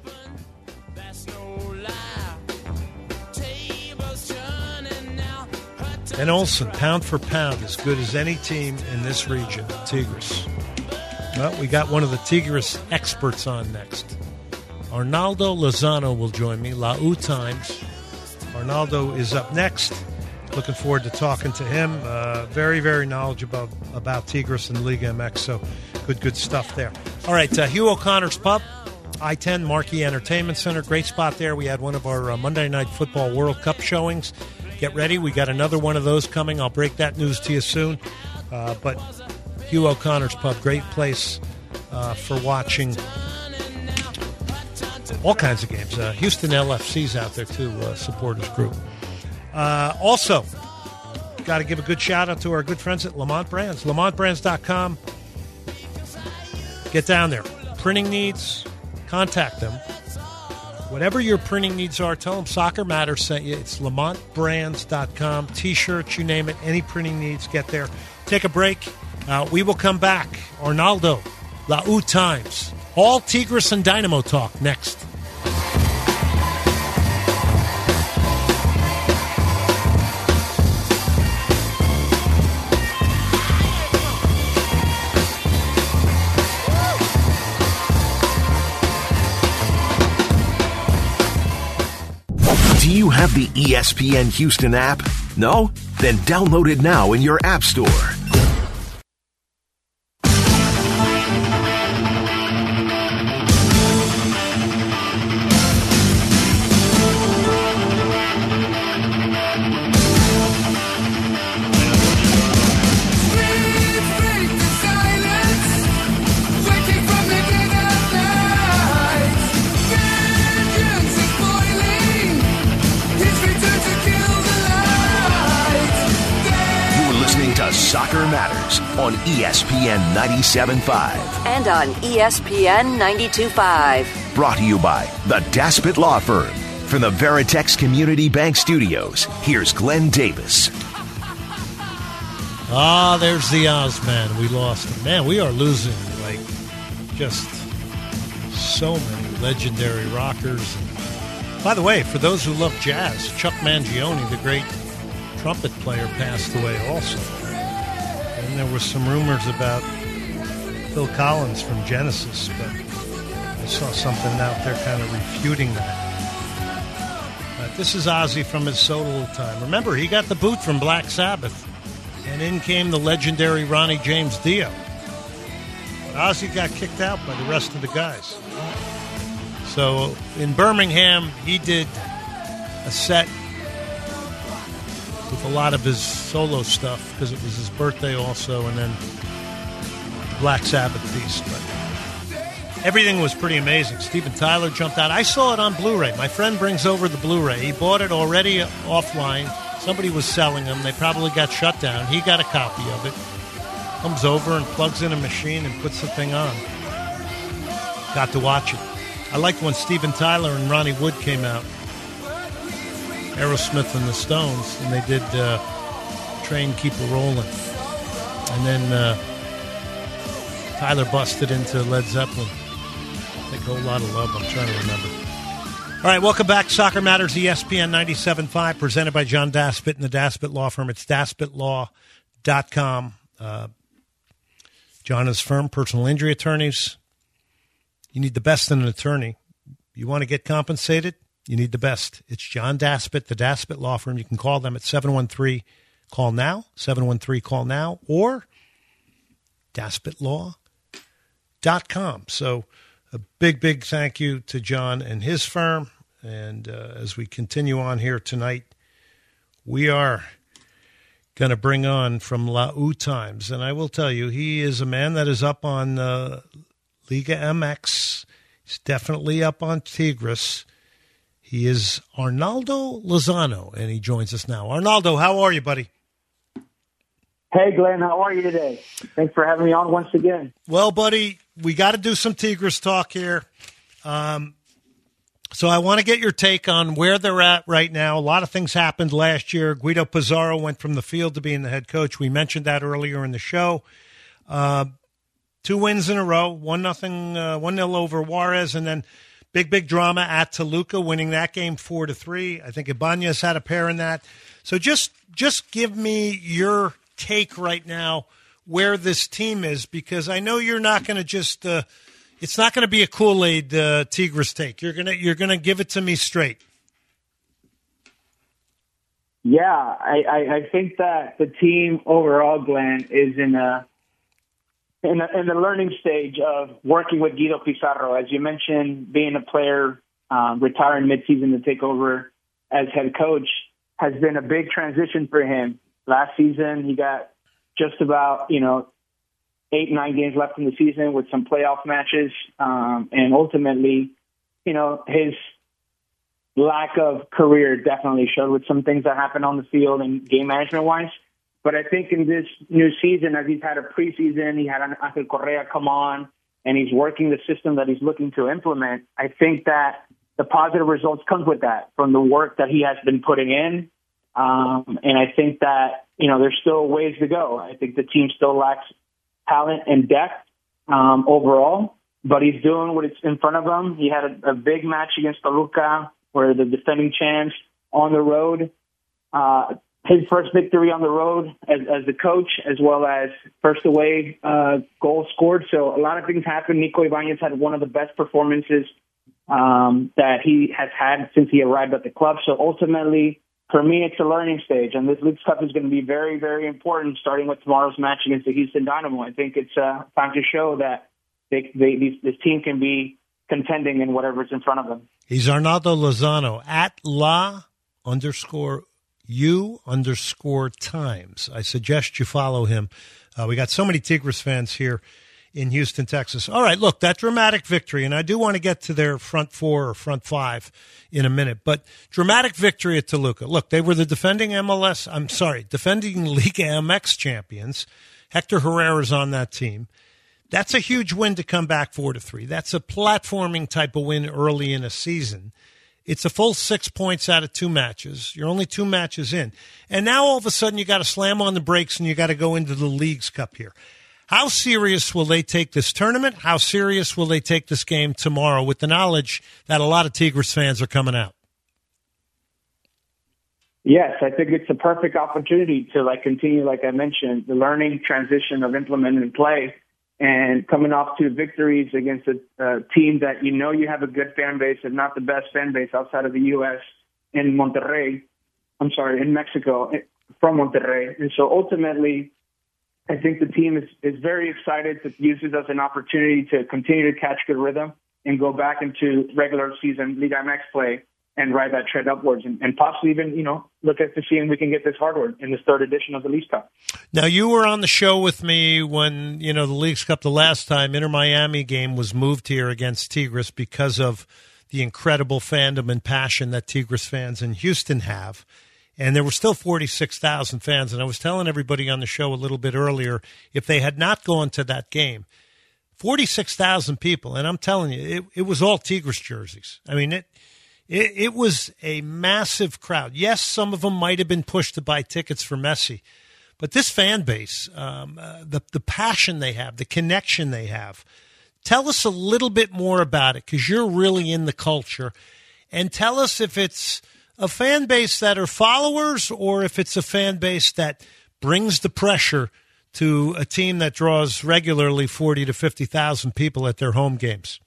And Olsen, pound for pound, as good as any team in this region, Tigres. Well, we got one of the Tigres experts on next. Arnaldo Lozano will join me, La U Times. Arnaldo is up next. Looking forward to talking to him. Uh, very, very knowledgeable about, about Tigres and Liga M X, so good, good stuff there. All right, uh, Hugh O'Connor's Pub, I ten Marquee Entertainment Center. Great spot there. We had one of our uh, Monday Night Football World Cup showings. Get ready. We got another one of those coming. I'll break that news to you soon. Uh, but Hugh O'Connor's Pub, great place uh, for watching all kinds of games. Uh, Houston L F C's out there, too, uh, supporters group. Uh, also, got to give a good shout-out to our good friends at Lamont Brands. Lamont Brands dot com. Get down there. Printing needs, contact them. Whatever your printing needs are, tell them Soccer Matters sent you. It's Lamont Brands dot com. T-shirts, you name it. Any printing needs, get there. Take a break. Uh, we will come back. Arnaldo, La U Times. All Tigres and Dynamo talk next. Do you have the E S P N Houston app? No? Then download it now in your app store. Soccer Matters on E S P N ninety-seven point five. And on E S P N ninety-two point five. Brought to you by the Daspit Law Firm. From the Veritex Community Bank Studios, here's Glenn Davis. Ah, there's the Ozman. We lost him. Man, we are losing, like, just so many legendary rockers. By the way, for those who love jazz, Chuck Mangione, the great trumpet player, passed away also. And there were some rumors about Phil Collins from Genesis, but I saw something out there kind of refuting that. But this is Ozzy from his solo time. Remember, he got the boot from Black Sabbath, and in came the legendary Ronnie James Dio. Ozzy got kicked out by the rest of the guys. So in Birmingham, he did a set with a lot of his solo stuff because it was his birthday also, and then Black Sabbath piece. But everything was pretty amazing. Steven Tyler jumped out. I saw it on Blu-ray. My friend brings over the Blu-ray. He bought it already offline. Somebody was selling them. They probably got shut down. He got a copy of it. Comes over and plugs in a machine and puts the thing on. Got to watch it. I liked when Steven Tyler and Ronnie Wood came out. Aerosmith and the Stones, and they did uh, Train Keep A Rollin'. And then uh, Tyler busted into Led Zeppelin. I think A Whole Lot of Love, I'm trying to remember. All right, welcome back. Soccer Matters, E S P N ninety-seven point five, presented by John Daspit and the Daspit Law Firm. It's daspit law dot com. Uh, John and his firm, personal injury attorneys. You need the best in an attorney. You want to get compensated? You need the best. It's John Daspit, the Daspit Law Firm. You can call them at seven one three, call now, seven one three, call now, or daspit law dot com. So a big, big thank you to John and his firm. And uh, as we continue on here tonight, we are going to bring on from La U Times. And I will tell you, he is a man that is up on uh, Liga M X. He's definitely up on Tigres. He is Arnaldo Lozano, and he joins us now. Arnaldo, how are you, buddy? Hey, Glenn, how are you today? Thanks for having me on once again. Well, buddy, we got to do some Tigres talk here. Um, so I want to get your take on where they're at right now. A lot of things happened last year. Guido Pizarro went from the field to being the head coach. We mentioned that earlier in the show. Uh, two wins in a row, one nothing, uh, one nil over Juarez, and then big, big drama at Toluca, winning that game four to three. I think Ibanez had a pair in that. So just just give me your take right now where this team is, because I know you're not going to just uh, it's not going to be a Kool-Aid uh, Tigres take. You're gonna you're gonna give it to me straight. Yeah, I, I, I think that the team overall, Glenn, is in a in a, in the learning stage of working with Guido Pizarro. As you mentioned, being a player, um, retiring midseason to take over as head coach has been a big transition for him. Last season, he got just about, you know, eight, nine games left in the season with some playoff matches. Um, and ultimately, you know, his lack of career definitely showed with some things that happened on the field and game management-wise. But I think in this new season, as he's had a preseason, he had Angel Correa come on, and he's working the system that he's looking to implement. I think that the positive results comes with that from the work that he has been putting in. Um, and I think that, you know, there's still ways to go. I think the team still lacks talent and depth um, overall, but he's doing what is in front of him. He had a, a big match against Toluca, where the defending champs on the road, uh, his first victory on the road as, as the coach, as well as first away uh, goal scored. So a lot of things happened. Nico Ibanez had one of the best performances um, that he has had since he arrived at the club. So ultimately, for me, it's a learning stage, and this Leagues Cup is going to be very, very important, starting with tomorrow's match against the Houston Dynamo. I think it's uh, time to show that they, they, these, this team can be contending in whatever's in front of them. He's Arnaldo Lozano at La underscore U underscore Times. I suggest you follow him. Uh, we got so many Tigres fans here in Houston, Texas. All right, look, that dramatic victory, and I do want to get to their front four or front five in a minute, but dramatic victory at Toluca. Look, they were the defending M L S, I'm sorry, defending Liga M X champions. Hector Herrera's on that team. That's a huge win to come back four to three. That's a platforming type of win early in a season. It's a full six points out of two matches. You're only two matches in. And now all of a sudden you got to slam on the brakes and you got to go into the Leagues Cup here. How serious will they take this tournament? How serious will they take this game tomorrow with the knowledge that a lot of Tigres fans are coming out? Yes, I think it's a perfect opportunity to like continue, like I mentioned, the learning transition of implement and play, and coming off two victories against a uh, team that you know you have a good fan base, and not the best fan base outside of the U S in Monterrey. I'm sorry, in Mexico, from Monterrey. And so ultimately, I think the team is, is very excited to use it as an opportunity to continue to catch good rhythm and go back into regular season Liga M X play and ride that trend upwards, and, and possibly even, you know, look at to see if we can get this hardwood in this third edition of the Leagues Cup. Now, you were on the show with me when, you know, the Leagues Cup the last time, Inter Miami game was moved here against Tigres because of the incredible fandom and passion that Tigres fans in Houston have. And there were still forty-six thousand fans. And I was telling everybody on the show a little bit earlier, if they had not gone to that game, forty-six thousand people, and I'm telling you, it, it was all Tigres jerseys. I mean, it, it it was a massive crowd. Yes, some of them might have been pushed to buy tickets for Messi. But this fan base, um, uh, the, the passion they have, the connection they have, tell us a little bit more about it, because you're really in the culture. And tell us if it's a fan base that are followers or if it's a fan base that brings the pressure to a team that draws regularly forty to fifty thousand people at their home games.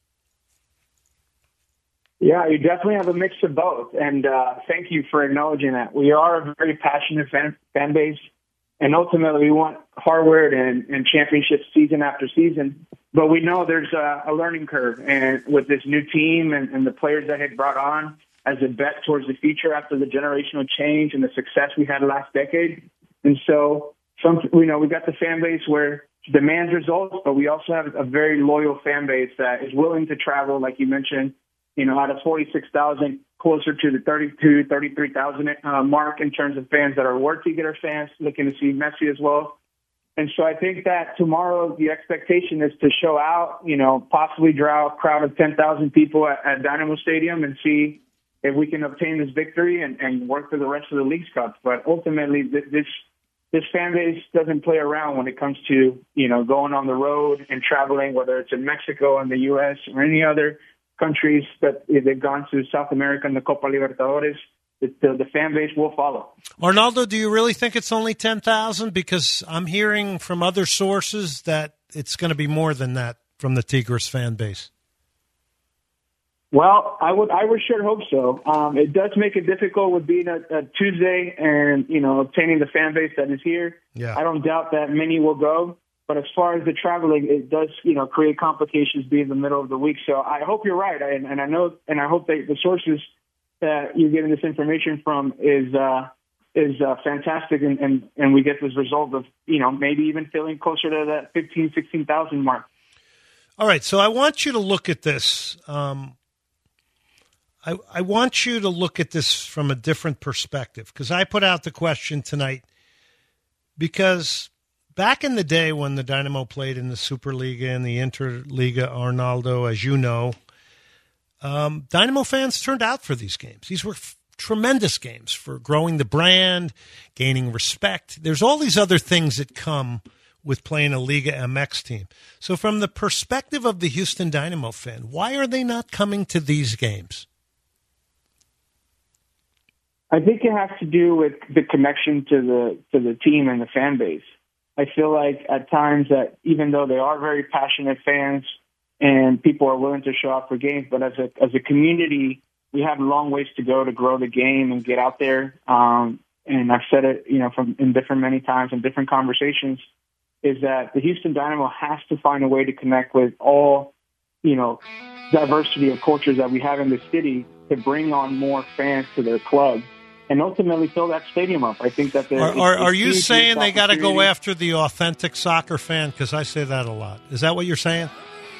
Yeah, you definitely have a mix of both. And uh, thank you for acknowledging that. We are a very passionate fan, fan base, and ultimately we want hardware and, and championship season after season. But we know there's a, a learning curve, and with this new team and, and the players that had brought on as a bet towards the future after the generational change and the success we had last decade, And so, some you know, we got the fan base where demands results, but we also have a very loyal fan base that is willing to travel, like you mentioned, you know, out of forty-six thousand, closer to the thirty-two, thirty-three thousand uh, mark in terms of fans that are work ticket fans looking to see Messi as well. And so I think that tomorrow the expectation is to show out, you know, possibly draw a crowd of ten thousand people at, at Dynamo Stadium and see if we can obtain this victory and, and work for the rest of the League's Cup. But ultimately, th- this this fan base doesn't play around when it comes to, you know, going on the road and traveling, whether it's in Mexico and the U S or any other countries that they've gone to, South America and the Copa Libertadores. The, the, the fan base will follow. Arnaldo, do you really think it's only ten thousand? Because I'm hearing from other sources that it's going to be more than that from the Tigres fan base. Well, I would, I would sure hope so. Um, it does make it difficult with being a, a Tuesday and, you know, obtaining the fan base that is here. Yeah. I don't doubt that many will go. But as far as the traveling, it does, you know, create complications being the middle of the week. So I hope you're right. I, and I know, and I hope that the sources that you're getting this information from is, uh, is uh, fantastic. And, and, and we get this result of, you know, maybe even feeling closer to that fifteen, sixteen thousand mark. All right. So I want you to look at this. Um, I, I want you to look at this from a different perspective, because I put out the question tonight because back in the day when the Dynamo played in the Superliga and the Interliga, Arnaldo, as you know, um, Dynamo fans turned out for these games. These were f- tremendous games for growing the brand, gaining respect. There's all these other things that come with playing a Liga M X team. So from the perspective of the Houston Dynamo fan, why are they not coming to these games? I think it has to do with the connection to the to the team and the fan base. I feel like at times that even though they are very passionate fans and people are willing to show up for games, but as a as a community, we have a long ways to go to grow the game and get out there. Um, and I've said it, you know, from in different many times in different conversations, is that the Houston Dynamo has to find a way to connect with all, you know, diversity of cultures that we have in the city to bring on more fans to their club and ultimately fill that stadium up. I think that are, are, are you saying they got to go after the authentic soccer fan? Because I say that a lot. Is that what you're saying?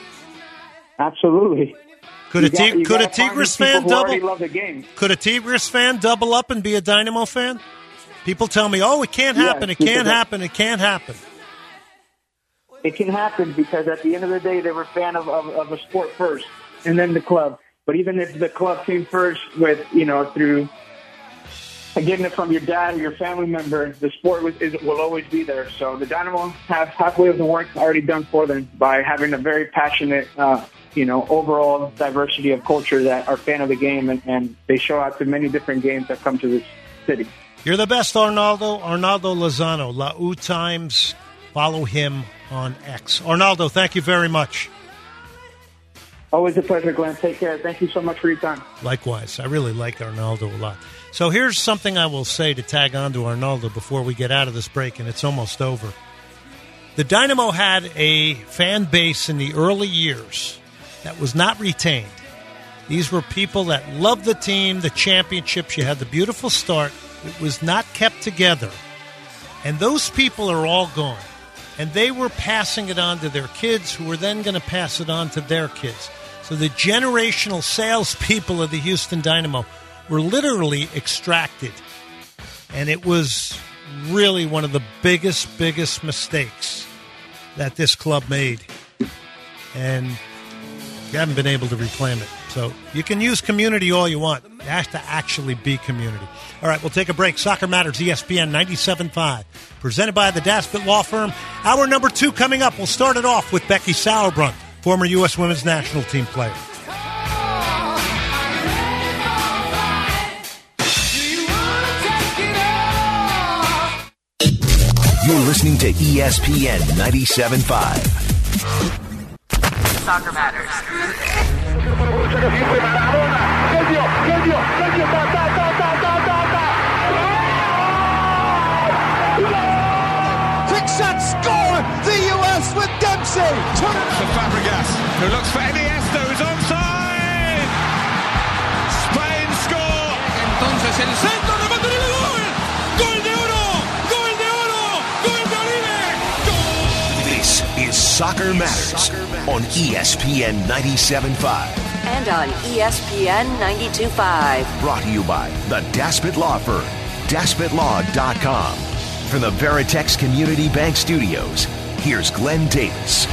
Absolutely. Could a, got, could a Tigres fan double? Love the game. Could a Tigres fan double up and be a Dynamo fan? People tell me, "Oh, it can't happen. Yes, it can't happen. It can't happen." It can happen because at the end of the day, they were a fan of, of, of a sport first, and then the club. But even if the club came first, with you know through getting it from your dad or your family member, the sport was, is, will always be there. So the Dynamo have halfway of the work already done for them by having a very passionate, uh, you know, overall diversity of culture that are fan of the game, and, and they show out to many different games that come to this city. You're the best, Arnaldo. Arnaldo Lozano, La U Times. Follow him on X. Arnaldo, thank you very much. Always a pleasure, Glenn. Take care. Thank you so much for your time. Likewise. I really like Arnaldo a lot. So here's something I will say to tag on to Arnaldo before we get out of this break, and it's almost over. The Dynamo had a fan base in the early years that was not retained. These were people that loved the team, the championships. You had the beautiful start. It was not kept together. And those people are all gone. And they were passing it on to their kids, who were then going to pass it on to their kids. So the generational salespeople of the Houston Dynamo were literally extracted. And it was really one of the biggest, biggest mistakes that this club made. And you haven't been able to reclaim it. So you can use community all you want. It has to actually be community. All right, we'll take a break. Soccer Matters, E S P N ninety-seven point five. Presented by the Daspit Law Firm. Hour number two coming up. We'll start it off with Becky Sauerbrunn, former U S Women's National Team player. You're listening to E S P N ninety-seven point five. Soccer Matters. Quick shot, score! The U S with Dempsey! For Fabregas, who looks for Iniesta, who's onside! Spain score! Entonces el centro, remate de gol! ¡Gol de oro! ¡Gol de Soccer Matters on E S P N ninety-seven point five. And on E S P N ninety-two point five. Brought to you by the Daspit Law Firm, daspit law dot com. From the Veritex Community Bank Studios, here's Glenn Davis.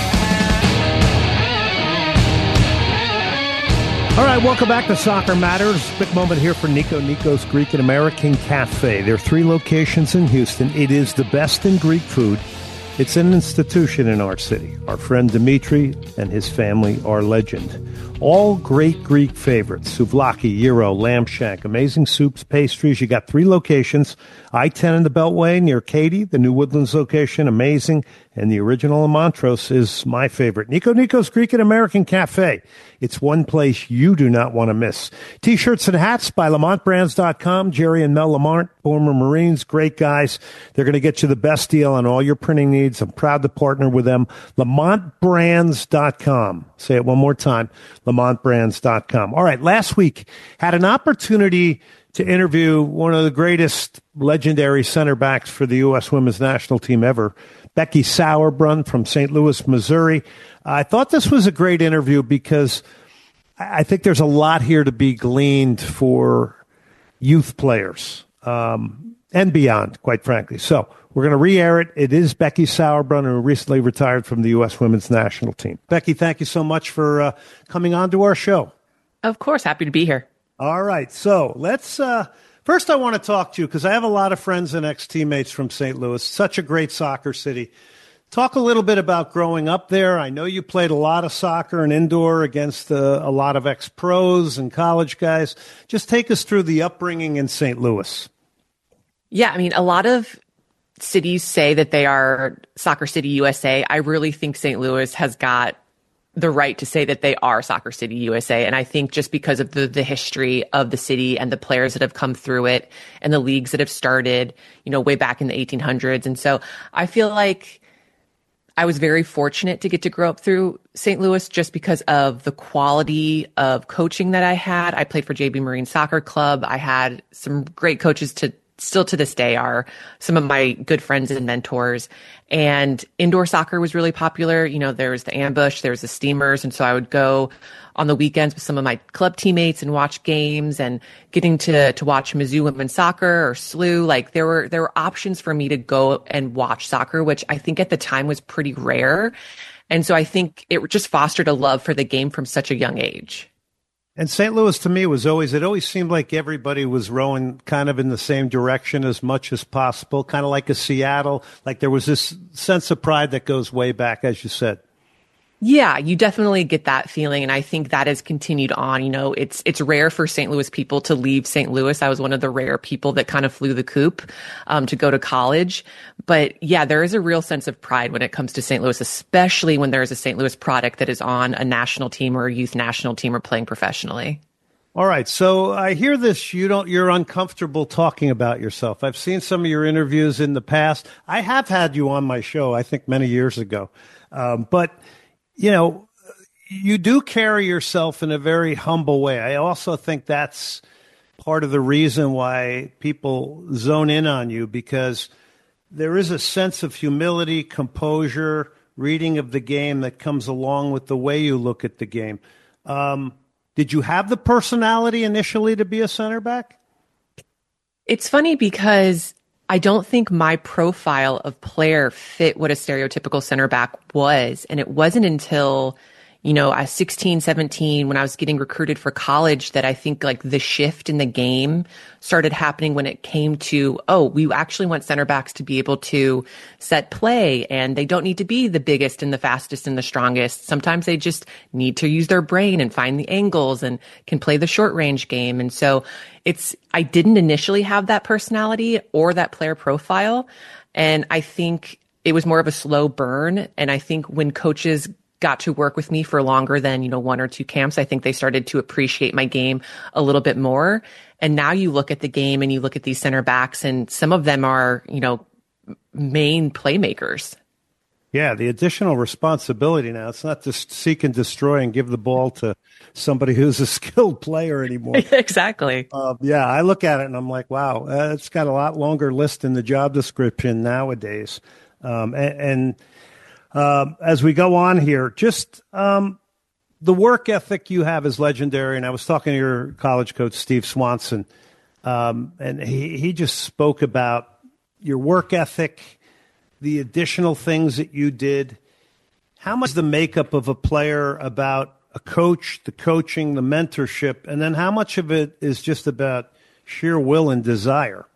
All right, welcome back to Soccer Matters. Quick moment here for Nico Nico's Greek and American Cafe. There are three locations in Houston. It is the best in Greek food. It's an institution in our city. Our friend Dimitri and his family are legend. All great Greek favorites, souvlaki, gyro, lamb shank, amazing soups, pastries. You got three locations, I ten in the Beltway near Katy, the New Woodlands location, amazing, and the original in Montrose is my favorite. Nico Nico's Greek and American Cafe. It's one place you do not want to miss. T-shirts and hats by Lamont Brands dot com. Jerry and Mel Lamont, former Marines, great guys. They're going to get you the best deal on all your printing needs. I'm proud to partner with them. Lamont Brands dot com. Say it one more time. Lamont Brands dot com. All right, last week had an opportunity to interview one of the greatest legendary center backs for the U S women's national team ever, Becky Sauerbrunn from Saint Louis, Missouri. I thought this was a great interview because I think there's a lot here to be gleaned for youth players um, and beyond, quite frankly. So we're going to re-air it. It is Becky Sauerbrunn, who recently retired from the U S women's national team. Becky, thank you so much for uh, coming on to our show. Of course. Happy to be here. All right. So let's uh, first I want to talk to you because I have a lot of friends and ex-teammates from Saint Louis. Such a great soccer city. Talk a little bit about growing up there. I know you played a lot of soccer and indoor against uh, a lot of ex-pros and college guys. Just take us through the upbringing in Saint Louis. Yeah, I mean, a lot of cities say that they are Soccer City U S A. I really think Saint Louis has got the right to say that they are Soccer City U S A. And I think just because of the, the history of the city and the players that have come through it and the leagues that have started, you know, way back in the eighteen hundreds. And so I feel like I was very fortunate to get to grow up through Saint Louis just because of the quality of coaching that I had. I played for J B Marine Soccer Club. I had some great coaches to still to this day are some of my good friends and mentors. And indoor soccer was really popular. You know, there was the ambush, there was the steamers. And so I would go on the weekends with some of my club teammates and watch games, and getting to, to watch Mizzou women's soccer or S L U. Like there were, there were options for me to go and watch soccer, which I think at the time was pretty rare. And so I think it just fostered a love for the game from such a young age. And Saint Louis to me was always, it always seemed like everybody was rowing kind of in the same direction as much as possible, kind of like a Seattle. Like there was this sense of pride that goes way back, as you said. Yeah, you definitely get that feeling. And I think that has continued on. You know, it's it's rare for Saint Louis people to leave Saint Louis. I was one of the rare people that kind of flew the coop um, to go to college. But yeah, there is a real sense of pride when it comes to Saint Louis, especially when there is a Saint Louis product that is on a national team or a youth national team or playing professionally. All right. So I hear this. You don't, you're uncomfortable talking about yourself. I've seen some of your interviews in the past. I have had you on my show, I think many years ago. Um, but you know, you do carry yourself in a very humble way. I also think that's part of the reason why people zone in on you, because there is a sense of humility, composure, reading of the game that comes along with the way you look at the game. Um, did you have the personality initially to be a center back? It's funny because I don't think my profile of player fit what a stereotypical center back was. And it wasn't until, you know, I was sixteen, seventeen, when I was getting recruited for college, that I think like the shift in the game started happening when it came to, oh, we actually want center backs to be able to set play, and they don't need to be the biggest and the fastest and the strongest. Sometimes they just need to use their brain and find the angles and can play the short range game. And so it's, I didn't initially have that personality or that player profile. And I think it was more of a slow burn. And I think when coaches got to work with me for longer than, you know, one or two camps, I think they started to appreciate my game a little bit more. And now you look at the game and you look at these center backs, and some of them are, you know, main playmakers. Yeah, the additional responsibility now. It's not just seek and destroy and give the ball to somebody who's a skilled player anymore. Exactly. Uh, yeah, I look at it and I'm like, wow, uh, it's got a lot longer list in the job description nowadays. Um, and, and Uh, as we go on here, just um, the work ethic you have is legendary. And I was talking to your college coach, Steve Swanson, um, and he, he just spoke about your work ethic, the additional things that you did. How much is the makeup of a player about a coach, the coaching, the mentorship, and then how much of it is just about sheer will and desire?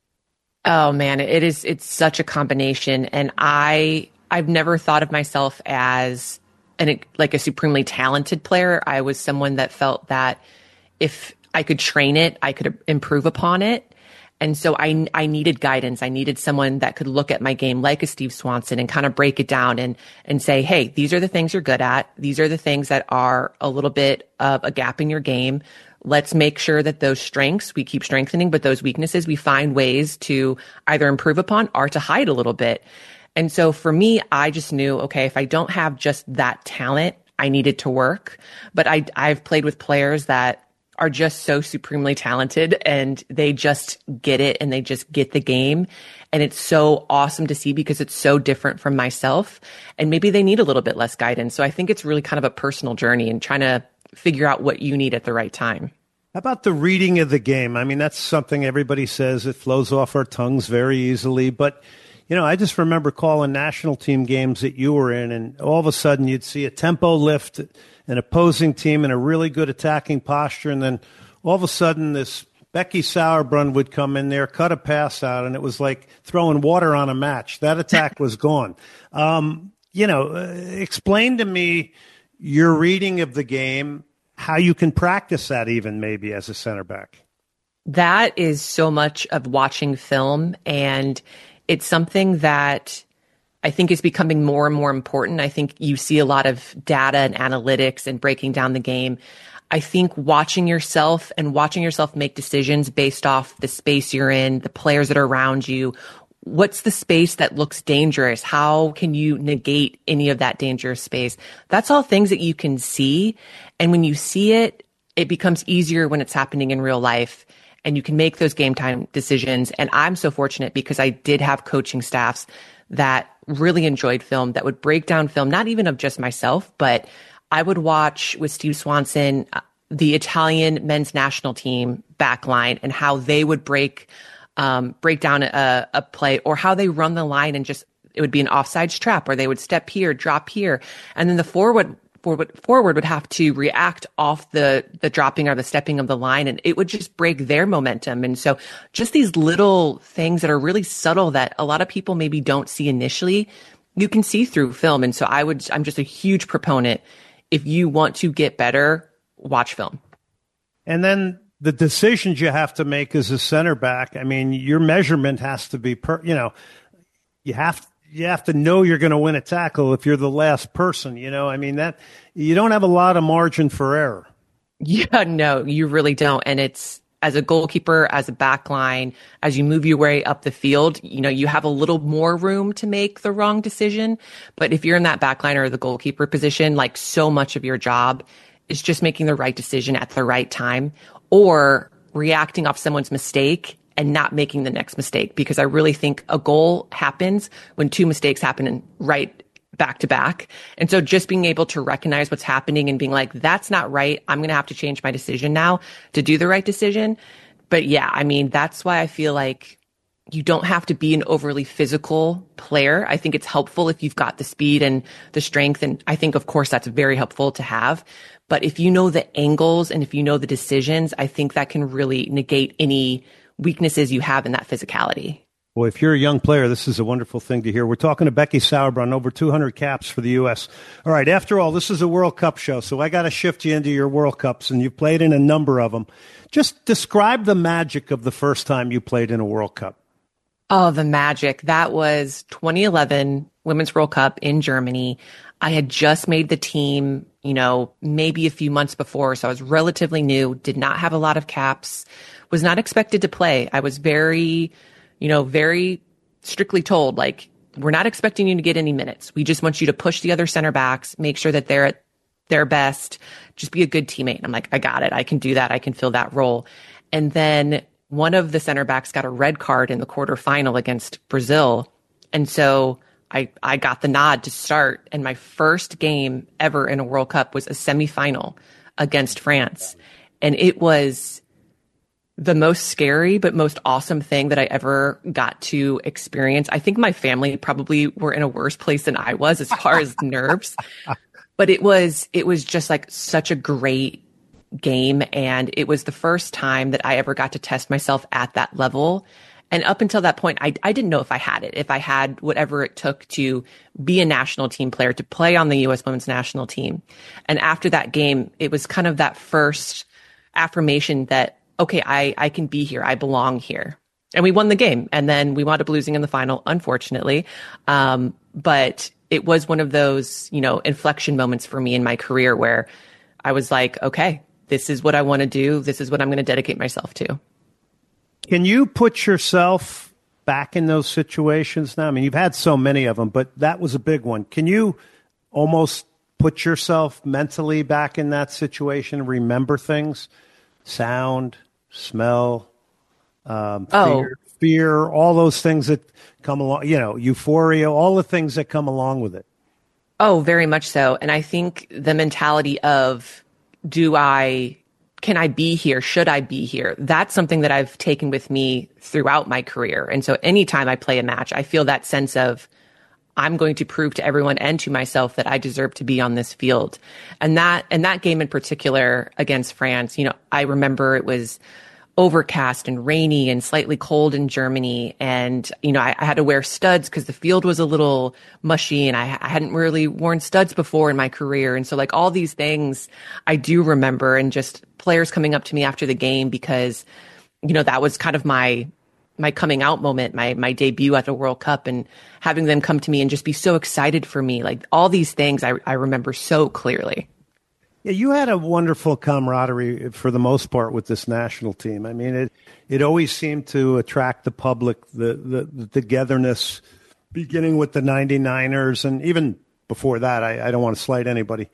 Oh man, it is, it's such a combination. And I, I've never thought of myself as an, like a supremely talented player. I was someone that felt that if I could train it, I could improve upon it. And so I, I needed guidance. I needed someone that could look at my game like a Steve Swanson and kind of break it down and, and say, hey, these are the things you're good at. These are the things that are a little bit of a gap in your game. Let's make sure that those strengths we keep strengthening, but those weaknesses we find ways to either improve upon or to hide a little bit. And so for me, I just knew, okay, if I don't have just that talent, I needed to work. But I, I've played with players that are just so supremely talented and they just get it and they just get the game. And it's so awesome to see because it's so different from myself. And maybe they need a little bit less guidance. So I think it's really kind of a personal journey and trying to figure out what you need at the right time. How about the reading of the game? I mean, that's something everybody says. It flows off our tongues very easily. But, you know, I just remember calling national team games that you were in, and all of a sudden you'd see a tempo lift, an opposing team in a really good attacking posture, and then all of a sudden this Becky Sauerbrunn would come in there, cut a pass out, and it was like throwing water on a match. That attack was gone. Um, you know, uh, explain to me your reading of the game, how you can practice that even maybe as a center back. That is so much of watching film, and it's something that I think is becoming more and more important. I think you see a lot of data and analytics and breaking down the game. I think watching yourself and watching yourself make decisions based off the space you're in, the players that are around you. What's the space that looks dangerous? How can you negate any of that dangerous space? That's all things that you can see. And when you see it, it becomes easier when it's happening in real life. And you can make those game time decisions. And I'm so fortunate because I did have coaching staffs that really enjoyed film, that would break down film, not even of just myself, but I would watch with Steve Swanson, the Italian men's national team backline and how they would break um, break down a, a play, or how they run the line and just, it would be an offsides trap, or they would step here, drop here. And then the forward Forward, forward would have to react off the, the dropping or the stepping of the line, and it would just break their momentum. And so just these little things that are really subtle that a lot of people maybe don't see initially, you can see through film. And so I would, I'm just a huge proponent. If you want to get better, watch film. And then the decisions you have to make as a center back, I mean, your measurement has to be, per, you know, you have to, You have to know you're going to win a tackle if you're the last person, you know, I mean, that you don't have a lot of margin for error. Yeah, no, you really don't. And it's, as a goalkeeper, as a back line, as you move your way up the field, you know, you have a little more room to make the wrong decision. But if you're in that back line or the goalkeeper position, like, so much of your job is just making the right decision at the right time, or reacting off someone's mistake and not making the next mistake. Because I really think a goal happens when two mistakes happen in right back to back. And so just being able to recognize what's happening and being like, that's not right. I'm going to have to change my decision now to do the right decision. But yeah, I mean, that's why I feel like you don't have to be an overly physical player. I think it's helpful if you've got the speed and the strength. And I think, of course, that's very helpful to have. But if you know the angles and if you know the decisions, I think that can really negate any weaknesses you have in that physicality. Well, if you're a young player, this is a wonderful thing to hear. We're talking to Becky Sauerbrunn, over two hundred caps for the U S. All right, after all, this is a World Cup show, so I got to shift you into your World Cups, and you've played in a number of them. Just describe the magic of the first time you played in a World Cup. Oh, the magic. That was twenty eleven Women's World Cup in Germany. I had just made the team, you know, maybe a few months before, so I was relatively new, did not have a lot of caps, was not expected to play. I was very, you know, very strictly told, like, we're not expecting you to get any minutes. We just want you to push the other center backs, make sure that they're at their best, just be a good teammate. I'm like, I got it. I can do that. I can fill that role. And then one of the center backs got a red card in the quarterfinal against Brazil. And so I, I got the nod to start. And my first game ever in a World Cup was a semifinal against France. And it was the most scary but most awesome thing that I ever got to experience. I think my family probably were in a worse place than I was as far as nerves. But it was it was just like such a great game. And it was the first time that I ever got to test myself at that level. And up until that point, I, I didn't know if I had it, if I had whatever it took to be a national team player, to play on the U S women's national team. And after that game, it was kind of that first affirmation that, okay, I, I can be here. I belong here. And we won the game. And then we wound up losing in the final, unfortunately. Um, but it was one of those, you know, inflection moments for me in my career where I was like, okay, this is what I want to do. This is what I'm going to dedicate myself to. Can you put yourself back in those situations now? I mean, you've had so many of them, but that was a big one. Can you almost put yourself mentally back in that situation, remember things, sound, smell, um, oh. fear, fear, all those things that come along, you know, euphoria, all the things that come along with it? Oh, very much so. And I think the mentality of, do I... can I be here? Should I be here? That's something that I've taken with me throughout my career. And so anytime I play a match, I feel that sense of, I'm going to prove to everyone and to myself that I deserve to be on this field. And that, and that game in particular against France, you know, I remember it was overcast and rainy and slightly cold in Germany. And, you know, I, I had to wear studs because the field was a little mushy and I, I hadn't really worn studs before in my career. And so like all these things I do remember, and just players coming up to me after the game because, you know, that was kind of my, my coming out moment, my, my debut at the World Cup, and having them come to me and just be so excited for me. Like all these things I, I remember so clearly. Yeah, you had a wonderful camaraderie for the most part with this national team. I mean, it it always seemed to attract the public, the, the, the togetherness, beginning with the ninety-niners, and even before that. I, I don't want to slight anybody.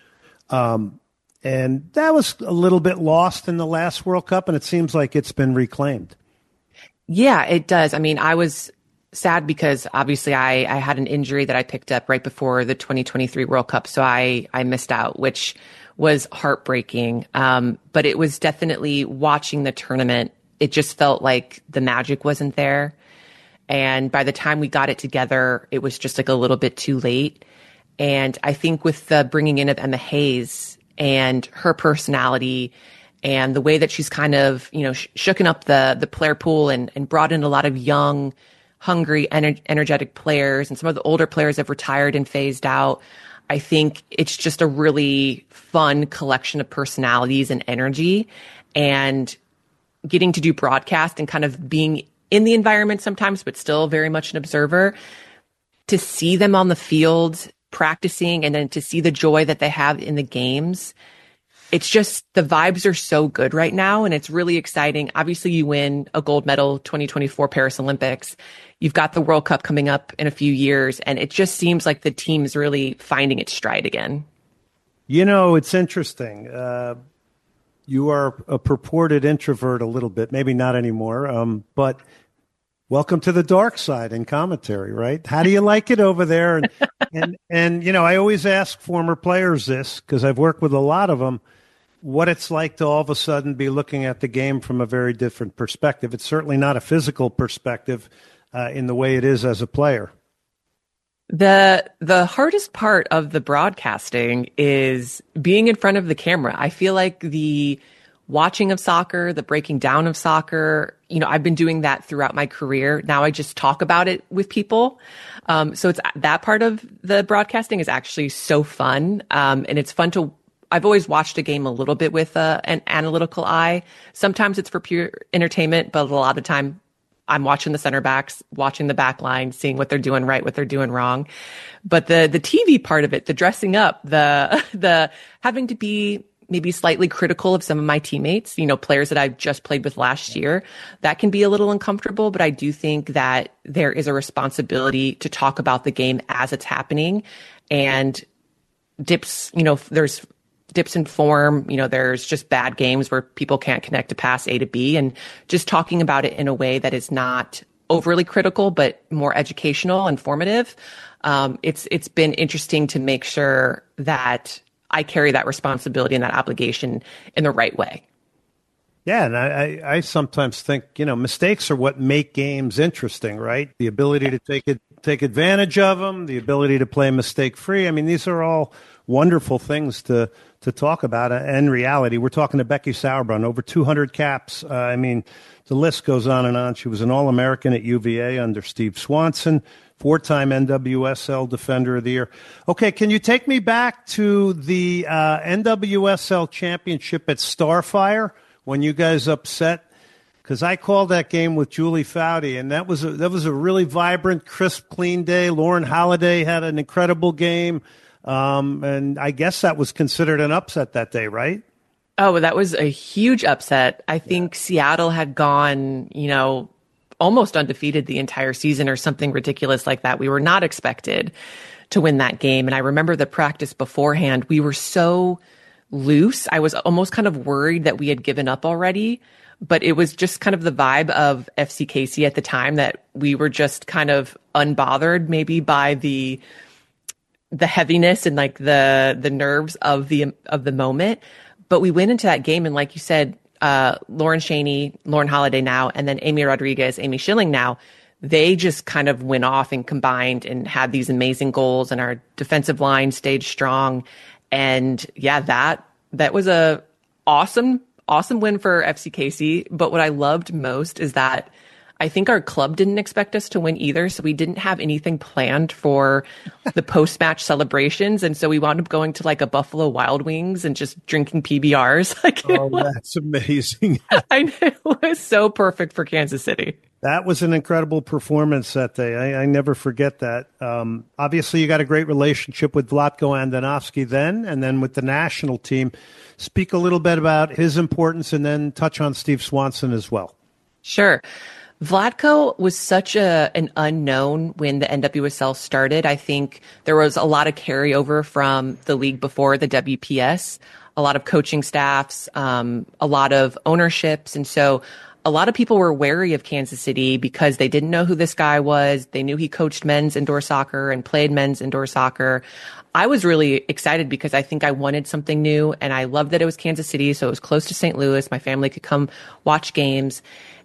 Um, and that was a little bit lost in the last World Cup, and it seems like it's been reclaimed. Yeah, it does. I mean, I was sad because obviously I, I had an injury that I picked up right before the twenty twenty-three World Cup, so I, I missed out, which was heartbreaking. Um, but it was definitely watching the tournament. It just felt like the magic wasn't there. And by the time we got it together, it was just like a little bit too late. And I think with the bringing in of Emma Hayes and her personality and the way that she's kind of, you know, sh- shooken up the, the player pool and, and brought in a lot of young, hungry, ener- energetic players, and some of the older players have retired and phased out. I think it's just a really fun collection of personalities and energy, and getting to do broadcast and kind of being in the environment sometimes, but still very much an observer, to see them on the field practicing and then to see the joy that they have in the games. It's just, the vibes are so good right now, and it's really exciting. Obviously, you win a gold medal twenty twenty-four Paris Olympics. You've got the World Cup coming up in a few years, and it just seems like the team is really finding its stride again. You know, it's interesting. Uh, you are a purported introvert a little bit, maybe not anymore, um, but welcome to the dark side in commentary, right? How do you like it over there? And, and, and you know, I always ask former players this, because I've worked with a lot of them, what it's like to all of a sudden be looking at the game from a very different perspective. It's certainly not a physical perspective uh, in the way it is as a player. The the hardest part of the broadcasting is being in front of the camera. I feel like the watching of soccer, the breaking down of soccer, you know, I've been doing that throughout my career. Now I just talk about it with people. Um, so it's that part of the broadcasting is actually so fun. Um, and it's fun to, I've always watched a game a little bit with uh, an analytical eye. Sometimes it's for pure entertainment, but a lot of the time I'm watching the center backs, watching the back line, seeing what they're doing right, what they're doing wrong. But the, the T V part of it, the dressing up, the, the having to be maybe slightly critical of some of my teammates, you know, players that I've just played with last year, that can be a little uncomfortable. But I do think that there is a responsibility to talk about the game as it's happening, and dips, you know, there's dips in form, you know, there's just bad games where people can't connect to pass A to B, and just talking about it in a way that is not overly critical, but more educational, informative. Um, it's it's been interesting to make sure that I carry that responsibility and that obligation in the right way. Yeah, and I, I, I sometimes think, you know, mistakes are what make games interesting, right? The ability to take it, take advantage of them, the ability to play mistake-free. I mean, these are all wonderful things to to talk about. In reality, we're talking to Becky Sauerbrunn, over two hundred caps. Uh, I mean, the list goes on and on. She was an All-American at U V A under Steve Swanson, four-time N W S L Defender of the Year. Okay, can you take me back to the uh, N W S L Championship at Starfire when you guys upset? Because I called that game with Julie Foudy, and that was a, that was a really vibrant, crisp, clean day. Lauren Holiday had an incredible game, um, and I guess that was considered an upset that day, right? Oh, that was a huge upset. I think yeah. Seattle had gone, you know, almost undefeated the entire season or something ridiculous like that. We were not expected to win that game. And I remember the practice beforehand, we were so loose. I was almost kind of worried that we had given up already, but it was just kind of the vibe of F C K C at the time that we were just kind of unbothered maybe by the the heaviness and like the the nerves of the of the moment. But we went into that game, and like you said, uh, Lauren Shaney, Lauren Holiday now, and then Amy Rodriguez, Amy Schilling now, they just kind of went off and combined and had these amazing goals, and our defensive line stayed strong. And yeah, that that was a awesome, awesome win for F C K C. But what I loved most is that I think our club didn't expect us to win either. So we didn't have anything planned for the post-match celebrations. And so we wound up going to like a Buffalo Wild Wings and just drinking P B Rs. Like, oh, was, that's amazing. I know, it was so perfect for Kansas City. That was an incredible performance that day. I, I never forget that. Um, obviously, you got a great relationship with Vlatko Andonovski then, and then with the national team. Speak a little bit about his importance and then touch on Steve Swanson as well. Sure. Vlatko was such a an unknown when the N W S L started. I think there was a lot of carryover from the league before the W P S, a lot of coaching staffs, um, a lot of ownerships. And so a lot of people were wary of Kansas City because they didn't know who this guy was. They knew he coached men's indoor soccer and played men's indoor soccer. I was really excited because I think I wanted something new, and I loved that it was Kansas City, so it was close to Saint Louis. My family could come watch games.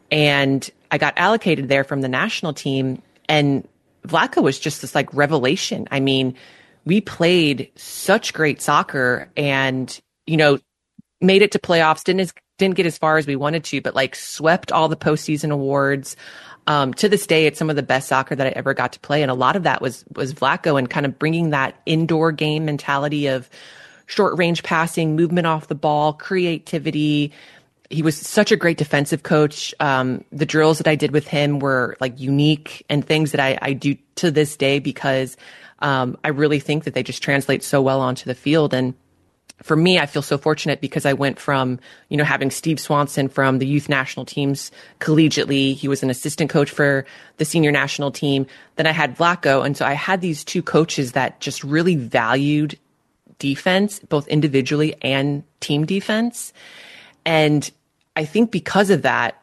And I got allocated there from the national team, and Vlatko was just this like revelation. I mean, we played such great soccer and, you know, made it to playoffs, didn't as, didn't get as far as we wanted to, but like swept all the postseason awards. Um, to this day, it's some of the best soccer that I ever got to play. And a lot of that was, was Vlatko and kind of bringing that indoor game mentality of short range passing, movement off the ball, creativity. He was such a great defensive coach. Um, the drills that I did with him were like unique and things that I, I do to this day because um, I really think that they just translate so well onto the field. And for me, I feel so fortunate because I went from, you know, having Steve Swanson from the youth national teams collegiately. He was an assistant coach for the senior national team. Then I had Vlatko. And so I had these two coaches that just really valued defense, both individually and team defense. And I think because of that,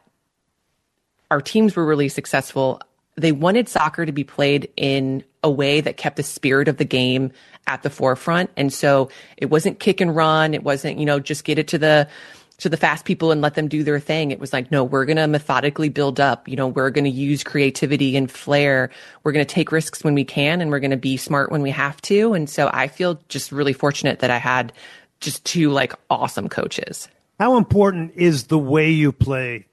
our teams were really successful. They wanted soccer to be played in a way that kept the spirit of the game at the forefront. And so it wasn't kick and run. It wasn't, you know, just get it to the to the fast people and let them do their thing. It was like, no, we're going to methodically build up. You know, we're going to use creativity and flair. We're going to take risks when we can, and we're going to be smart when we have to. And so I feel just really fortunate that I had just two like awesome coaches. How important is the way you play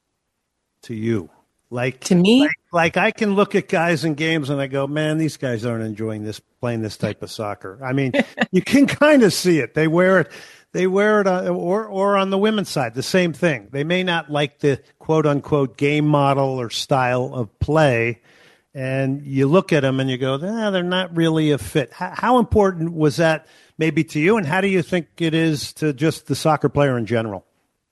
to you? Like to me, like, like I can look at guys in games and I go, man, these guys aren't enjoying this, playing this type of soccer. I mean, you can kind of see it. They wear it, they wear it, on, or or on the women's side, the same thing. They may not like the quote unquote game model or style of play, and you look at them and you go, ah, they're not really a fit. How, how important was that? Maybe to you, and how do you think it is to just the soccer player in general?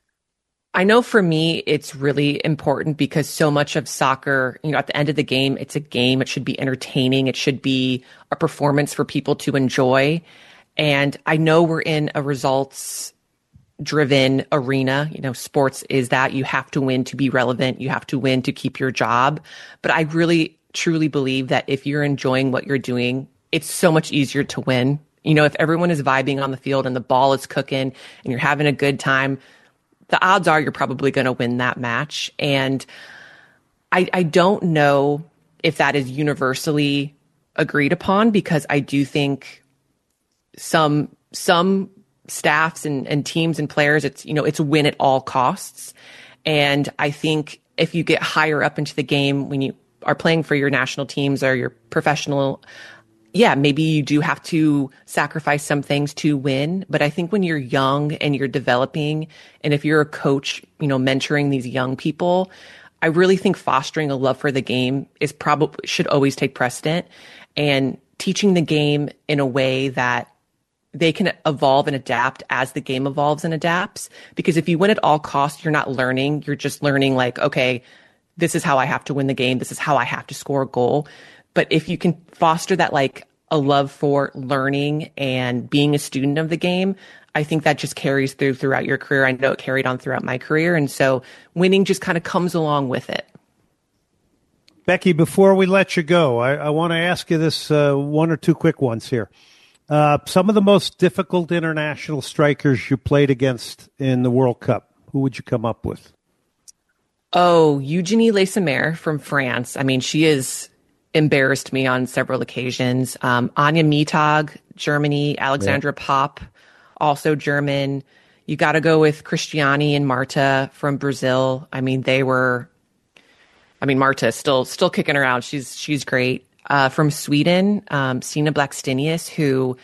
I know for me, it's really important because so much of soccer, you know, at the end of the game, it's a game. It should be entertaining. It should be a performance for people to enjoy. And I know we're in a results driven arena. You know, sports is that you have to win to be relevant. You have to win to keep your job. But I really, truly believe that if you're enjoying what you're doing, it's so much easier to win. You know, if everyone is vibing on the field and the ball is cooking and you're having a good time, the odds are you're probably going to win that match. And I, I don't know if that is universally agreed upon, because I do think some some staffs and, and teams and players, it's, you know, it's win at all costs. And I think if you get higher up into the game, when you are playing for your national teams or your professional, yeah, maybe you do have to sacrifice some things to win. But I think when you're young and you're developing, and if you're a coach, you know, mentoring these young people, I really think fostering a love for the game is probably should always take precedent, and teaching the game in a way that they can evolve and adapt as the game evolves and adapts. Because if you win at all costs, you're not learning. You're just learning like, okay, this is how I have to win the game. This is how I have to score a goal. But if you can foster that, like a love for learning and being a student of the game, I think that just carries through throughout your career. I know it carried on throughout my career. And so winning just kind of comes along with it. Becky, before we let you go, I, I want to ask you this uh, one or two quick ones here. Uh, some of the most difficult international strikers you played against in the World Cup, who would you come up with? Oh, Eugenie Le-Sommer from France. I mean, she has embarrassed me on several occasions. Um, Anja Mittag, Germany. Alexandra yeah. Popp, also German. You got to go with Cristiane and Marta from Brazil. I mean, they were, I mean, Marta is still, still kicking around. She's, she's great. Uh, from Sweden, um, Stina Blackstenius, who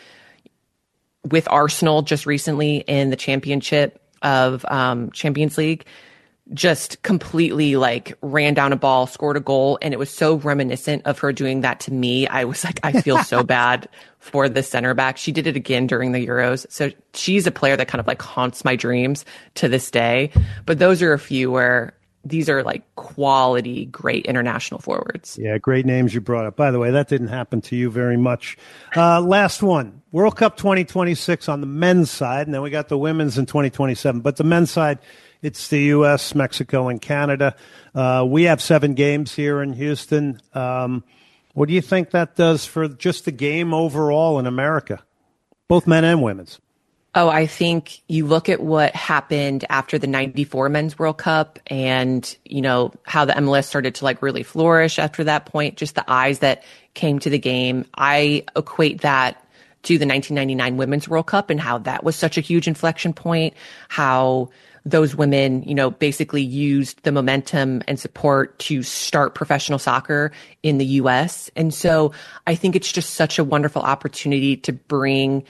with Arsenal just recently in the championship of um, Champions League, just completely like ran down a ball, scored a goal. And it was so reminiscent of her doing that to me. I was like, I feel so bad for the center back. She did it again during the Euros. So she's a player that kind of like haunts my dreams to this day. But those are a few where these are like quality, great international forwards. Yeah, great names you brought up. By the way, that didn't happen to you very much. Uh, last one, World Cup twenty twenty-six on the men's side, and then we got the women's in twenty twenty-seven. But the men's side, it's the U S, Mexico, and Canada. Uh, we have seven games here in Houston. Um, what do you think that does for just the game overall in America, both men and women's? Oh, I think you look at what happened after the ninety-four Men's World Cup and, you know, how the M L S started to like really flourish after that point, just the eyes that came to the game. I equate that to the nineteen ninety-nine Women's World Cup and how that was such a huge inflection point, how those women, you know, basically used the momentum and support to start professional soccer in the U S. And so I think it's just such a wonderful opportunity to bring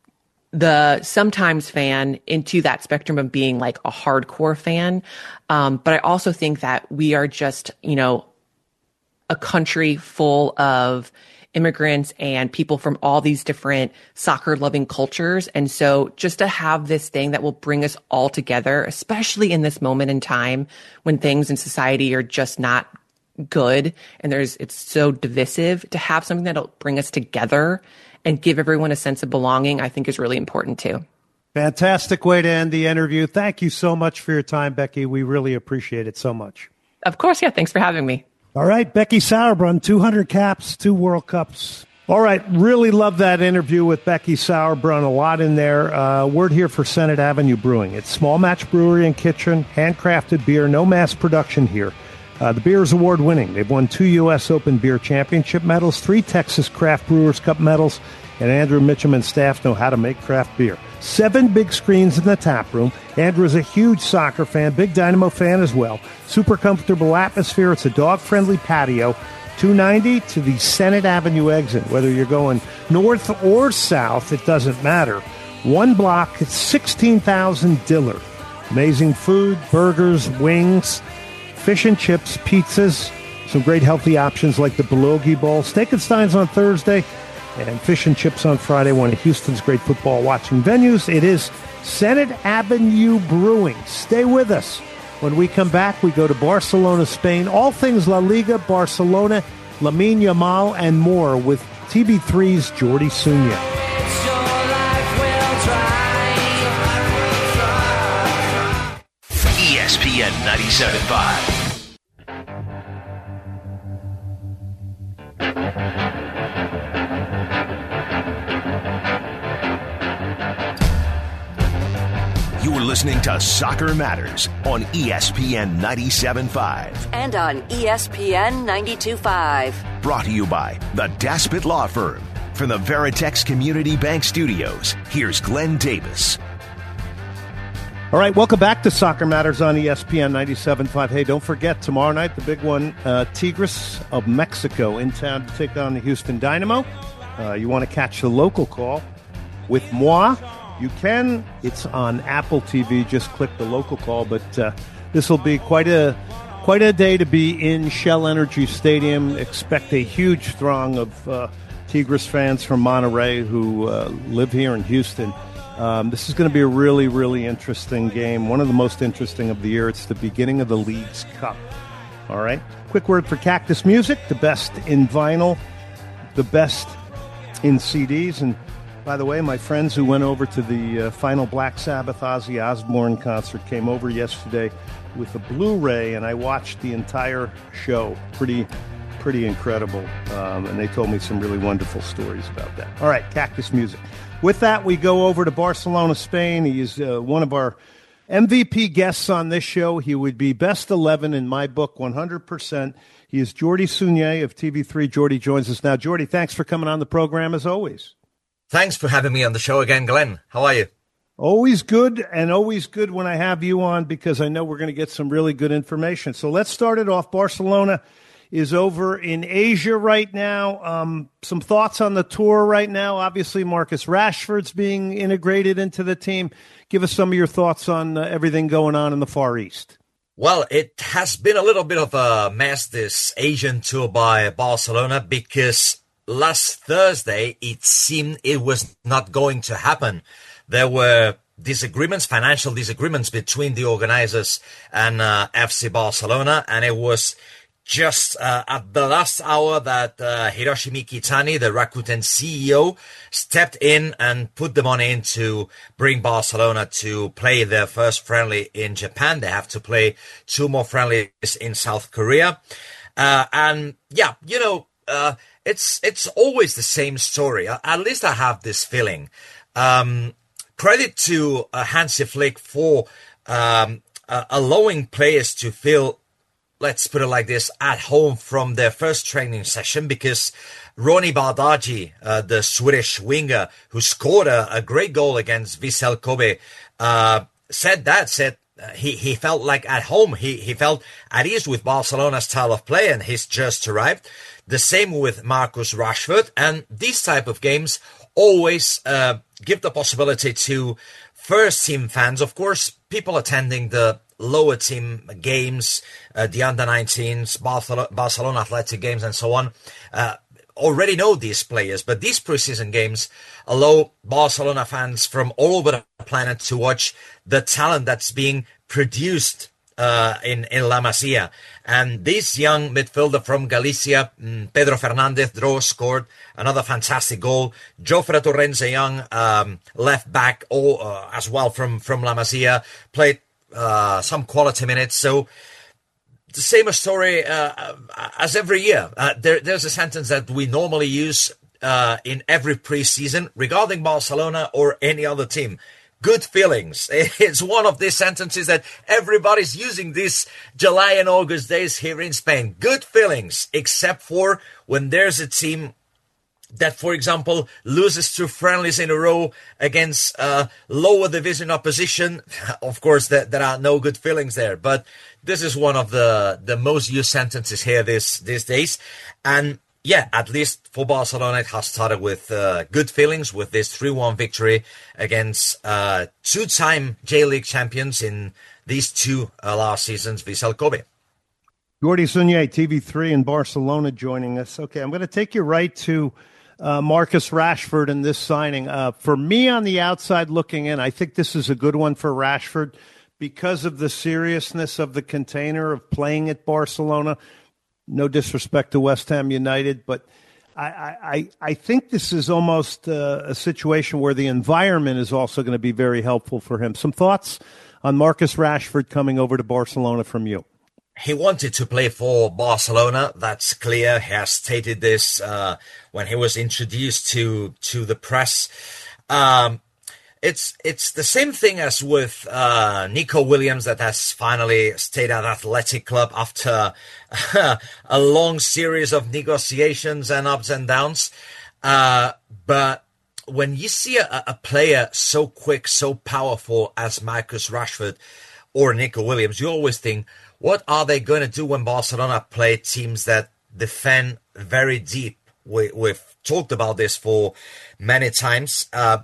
the sometimes fan into that spectrum of being like a hardcore fan. Um, but I also think that we are just, you know, a country full of immigrants and people from all these different soccer loving cultures. And so just to have this thing that will bring us all together, especially in this moment in time when things in society are just not good and there's, it's so divisive, to have something that'll bring us together and give everyone a sense of belonging, I think is really important too. Fantastic way to end the interview. Thank you so much for your time, Becky. We really appreciate it so much. Of course. Yeah. Thanks for having me. All right. Becky Sauerbrunn, two hundred caps, two World Cups. All right. Really love that interview with Becky Sauerbrunn. A lot in there. Uh, word here for Senate Avenue Brewing. It's small match brewery and kitchen, handcrafted beer, no mass production here. Uh, the beer is award-winning. They've won two U S Open Beer Championship medals, three Texas Craft Brewers Cup medals, and Andrew Mitchum and staff know how to make craft beer. Seven big screens in the tap room. Andrew is a huge soccer fan, big Dynamo fan as well. Super comfortable atmosphere. It's a dog-friendly patio. two ninety to the Senate Avenue exit. Whether you're going north or south, it doesn't matter. One block, it's sixteen thousand Dillard. Amazing food, burgers, wings, fish and chips, pizzas, some great healthy options like the Bulgogi Bowl, Steak and Steins on Thursday, and fish and chips on Friday, one of Houston's great football watching venues. It is Senate Avenue Brewing. Stay with us. When we come back, we go to Barcelona, Spain. All things La Liga, Barcelona, Lamine Yamal, and more with T V three's Jordy Sunya. N ninety-seven point five. You're listening to Soccer Matters on E S P N ninety-seven point five. And on E S P N ninety-two point five. Brought to you by the Daspit Law Firm. From the Veritex Community Bank Studios, here's Glenn Davis. All right, welcome back to Soccer Matters on E S P N ninety-seven point five. Hey, don't forget, tomorrow night, the big one, uh, Tigres of Mexico in town to take on the Houston Dynamo. Uh, you want to catch the local call with moi? You can. It's on Apple T V. Just click the local call. But uh, this will be quite a quite a day to be in Shell Energy Stadium. Expect a huge throng of uh, Tigres fans from Monterrey who uh, live here in Houston. Um, this is going to be a really, really interesting game. One of the most interesting of the year. It's the beginning of the League's Cup. All right. Quick word for Cactus Music. The best in vinyl. The best in C Ds. And by the way, my friends who went over to the uh, final Black Sabbath Ozzy Osbourne concert came over yesterday with a Blu-ray, and I watched the entire show. Pretty, pretty incredible. Um, and they told me some really wonderful stories about that. All right, Cactus Music. With that, we go over to Barcelona, Spain. He is uh, one of our M V P guests on this show. He would be best eleven in my book, one hundred percent. He is Jordi Sunyer of T V three. Jordi joins us now. Jordi, thanks for coming on the program as always. Thanks for having me on the show again, Glenn. How are you? Always good, and always good when I have you on because I know we're going to get some really good information. So let's start it off. Barcelona is over in Asia right now. Um, some thoughts on the tour right now. Obviously, Marcus Rashford's being integrated into the team. Give us some of your thoughts on uh, everything going on in the Far East. Well, it has been a little bit of a mess, this Asian tour by Barcelona, because last Thursday, it seemed it was not going to happen. There were disagreements, financial disagreements between the organizers and uh, F C Barcelona, and it was just uh, at the last hour that uh, Hiroshi Mikitani, the Rakuten C E O, stepped in and put the money in to bring Barcelona to play their first friendly in Japan. They have to play two more friendlies in South Korea. Uh, and yeah, you know, uh, It's it's always the same story. At least I have this feeling. Um, credit to uh, Hansi Flick for um, uh, allowing players to feel, let's put it like this, at home from their first training session, because Ronny Bardghji, uh, the Swedish winger who scored a, a great goal against Vissel Kobe, uh, said that, said uh, he, he felt like at home. He, he felt at ease with Barcelona's style of play, and he's just arrived. The same with Marcus Rashford, and these type of games always uh, give the possibility to first team fans, of course, people attending the lower team games, uh, the under nineteens, Barcelona, Barcelona Athletic games, and so on, uh, already know these players. But these preseason games allow Barcelona fans from all over the planet to watch the talent that's being produced Uh, in, in La Masia. And this young midfielder from Galicia, Pedro Fernandez, draw, scored another fantastic goal. Jofre Torrens, a young um, left back, all, uh, as well from, from La Masia, played uh, some quality minutes. So the same story uh, as every year. Uh, there, there's a sentence that we normally use uh, in every preseason regarding Barcelona or any other team. Good feelings. It's one of these sentences that everybody's using these July and August days here in Spain. Good feelings, except for when there's a team that, for example, loses two friendlies in a row against uh, lower division opposition. Of course, there, there are no good feelings there. But this is one of the, the most used sentences here this, these days. And yeah, at least for Barcelona, it has started with uh, good feelings with this three one victory against uh, two-time J-League champions in these two uh, last seasons, Vissel Kobe. Jordi Sunyer, T V three in Barcelona, joining us. Okay, I'm going to take you right to uh, Marcus Rashford and this signing. Uh, for me on the outside looking in, I think this is a good one for Rashford because of the seriousness of the container of playing at Barcelona. No disrespect to West Ham United, but I, I, I think this is almost uh, a situation where the environment is also going to be very helpful for him. Some thoughts on Marcus Rashford coming over to Barcelona from you? He wanted to play for Barcelona. That's clear. He has stated this uh, when he was introduced to to the press. Um, it's it's the same thing as with uh, Nico Williams, that has finally stayed at Athletic Club after a long series of negotiations and ups and downs. Uh, but when you see a, a player so quick, so powerful as Marcus Rashford or Nico Williams, you always think, what are they going to do when Barcelona play teams that defend very deep? We, we've talked about this for many times. Uh,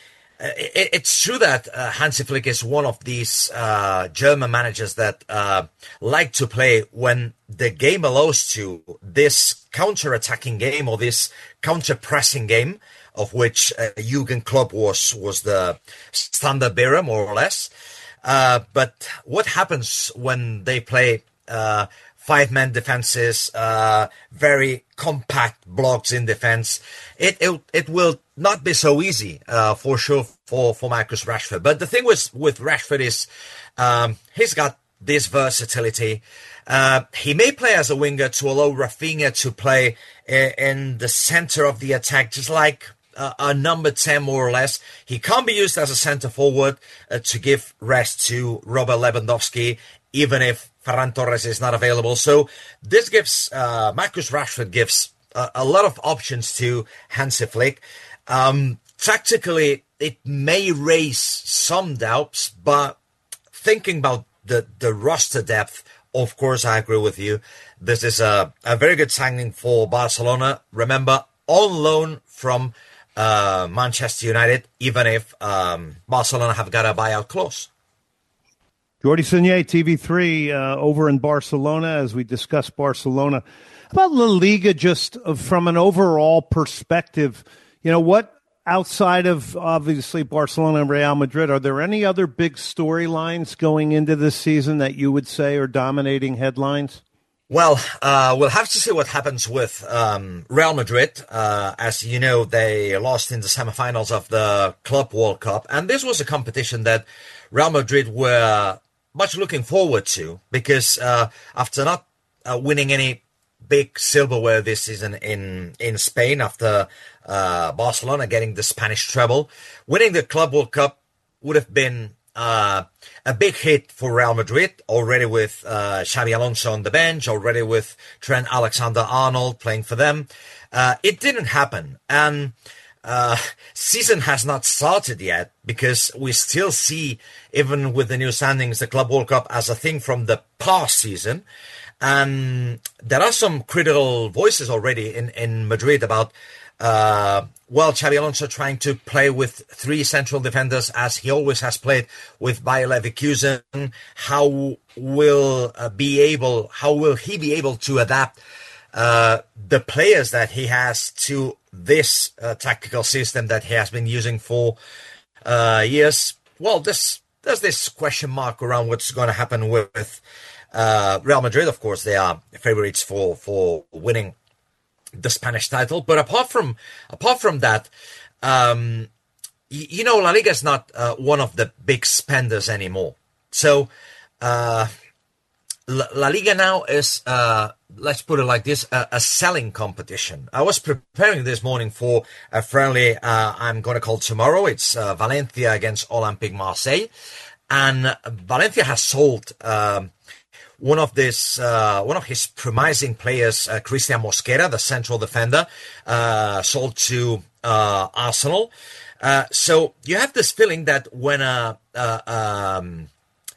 it, it's true that uh, Hansi Flick is one of these uh, German managers that uh, like to play when the game allows to, this counter-attacking game or this counter-pressing game, of which uh, Jurgen Klopp was, was the standard bearer, more or less. Uh, but what happens when they play uh, five-man defenses, uh, very compact blocks in defense? It it, it will not be so easy uh, for sure for, for Marcus Rashford. But the thing with, with Rashford is um, he's got this versatility. Uh, he may play as a winger to allow Rafinha to play in, in the center of the attack, just like Uh, a number ten, more or less. He can't be used as a centre forward uh, to give rest to Robert Lewandowski, even if Ferran Torres is not available. So this gives, uh, Marcus Rashford gives uh, a lot of options to Hansi Flick. Um, tactically, it may raise some doubts, but thinking about the, the roster depth, of course, I agree with you. This is a, a very good signing for Barcelona. Remember, on loan from Uh, Manchester United, even if um, Barcelona have got a buyout clause. Jordi Saunier, T V three, uh, over in Barcelona, as we discuss Barcelona. How about La Liga, just from an overall perspective? You know, what, outside of obviously Barcelona and Real Madrid, are there any other big storylines going into this season that you would say are dominating headlines? Well, uh, we'll have to see what happens with um, Real Madrid. Uh, as you know, they lost in the semifinals of the Club World Cup. And this was a competition that Real Madrid were much looking forward to, because uh, after not uh, winning any big silverware this season in, in Spain, after uh, Barcelona getting the Spanish treble, winning the Club World Cup would have been Uh, a big hit for Real Madrid, already with uh, Xabi Alonso on the bench, already with Trent Alexander-Arnold playing for them. Uh, it didn't happen. And uh, season has not started yet, because we still see, even with the new standings, the Club World Cup as a thing from the past season. And there are some critical voices already in, in Madrid about Uh, well, Xabi Alonso trying to play with three central defenders, as he always has played with Bayer Leverkusen. How will uh, be able? How will he be able to adapt uh, the players that he has to this uh, tactical system that he has been using for uh, years? Well, this there's this question mark around what's going to happen with uh, Real Madrid. Of course, they are favorites for for winning the Spanish title, but apart from apart from that, um, you, you know, La Liga is not uh, one of the big spenders anymore. So uh, La, La Liga now is, uh, let's put it like this, a, a selling competition. I was preparing this morning for a friendly uh, I'm going to call tomorrow. It's uh, Valencia against Olympique Marseille, and Valencia has sold Um, One of this, uh, one of his promising players, uh, Christian Mosquera, the central defender, uh, sold to uh, Arsenal. Uh, so you have this feeling that when a a, um,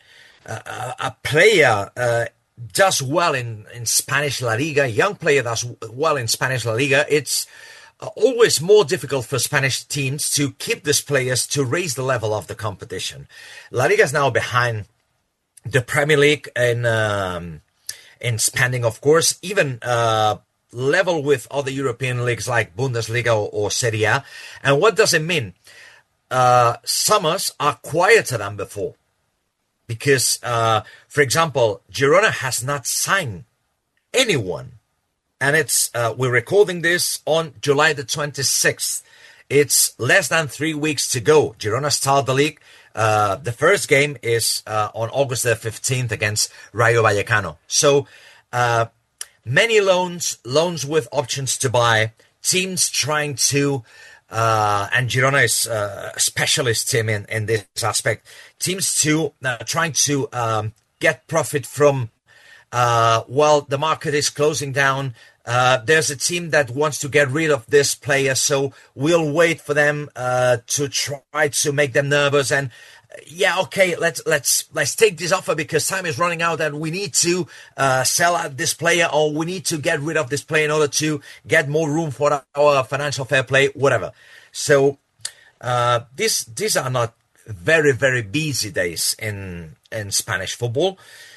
a, a player uh, does well in, in Spanish La Liga, a young player does well in Spanish La Liga, it's always more difficult for Spanish teams to keep these players to raise the level of the competition. La Liga is now behind the Premier League in um, in spending, of course, even uh, level with other European leagues like Bundesliga or, or Serie A. And what does it mean? Uh, summers are quieter than before, because, uh, for example, Girona has not signed anyone, and it's uh, we're recording this on July the twenty-sixth. It's less than three weeks to go. Girona start the league Uh, the first game is uh, on August the fifteenth against Rayo Vallecano. So uh, many loans, loans with options to buy, teams trying to, uh, and Girona is uh, a specialist team in, in this aspect, teams to uh, trying to um, get profit from, uh, while the market is closing down. Uh, there's a team that wants to get rid of this player, so we'll wait for them uh, to try to make them nervous. And uh, yeah, okay, let's let's let's take this offer because time is running out, and we need to uh, sell out this player, or we need to get rid of this player in order to get more room for our financial fair play, whatever. So uh, these these are not very very busy days in in Spanish football.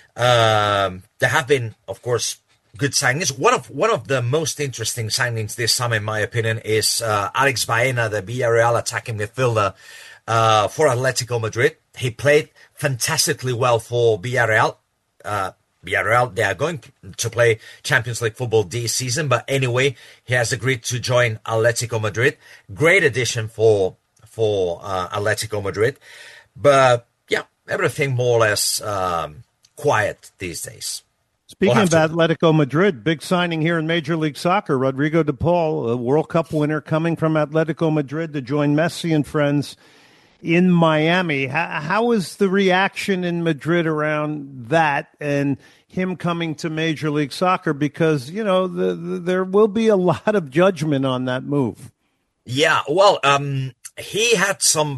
Um, there have been, of course, good signings. One of one of the most interesting signings this summer, in my opinion, is uh, Alex Baena, the Villarreal attacking midfielder uh, for Atletico Madrid. He played fantastically well for Villarreal. Uh, Villarreal, they are going to play Champions League football this season, but anyway, he has agreed to join Atletico Madrid. Great addition for for uh, Atletico Madrid. But yeah, everything more or less um, quiet these days. Speaking We'll of Atletico Madrid, big signing here in Major League Soccer. Rodrigo de Paul, a World Cup winner, coming from Atletico Madrid to join Messi and friends in Miami. How, how is the reaction in Madrid around that and him coming to Major League Soccer? Because, you know, the, the, there will be a lot of judgment on that move. Yeah, well, um, he had some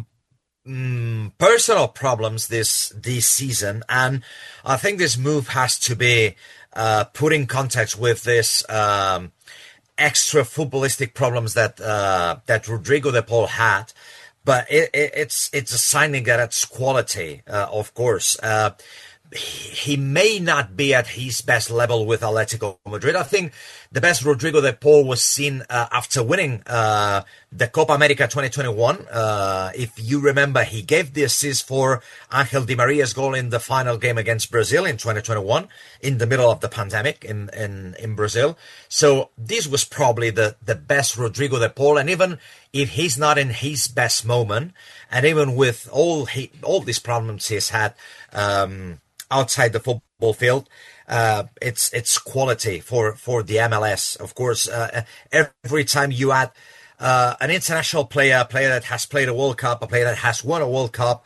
Mm, personal problems this this season, and I think this move has to be uh, put in context with this um, extra footballistic problems that uh, that Rodrigo de Paul had. But it, it, it's it's a signing that adds quality, uh, of course. Uh, he, he may not be at his best level with Atletico Madrid. I think the best Rodrigo de Paul was seen uh, after winning uh, the Copa America twenty twenty-one. Uh, if you remember, he gave the assist for Angel Di Maria's goal in the final game against Brazil in twenty twenty-one, in the middle of the pandemic in, in, in Brazil. So this was probably the, the best Rodrigo de Paul. And even if he's not in his best moment, and even with all he, all these problems he's had um, outside the football field, Uh, it's it's quality for, for the M L S. Of course, uh, every time you add uh, an international player, a player that has played a World Cup, a player that has won a World Cup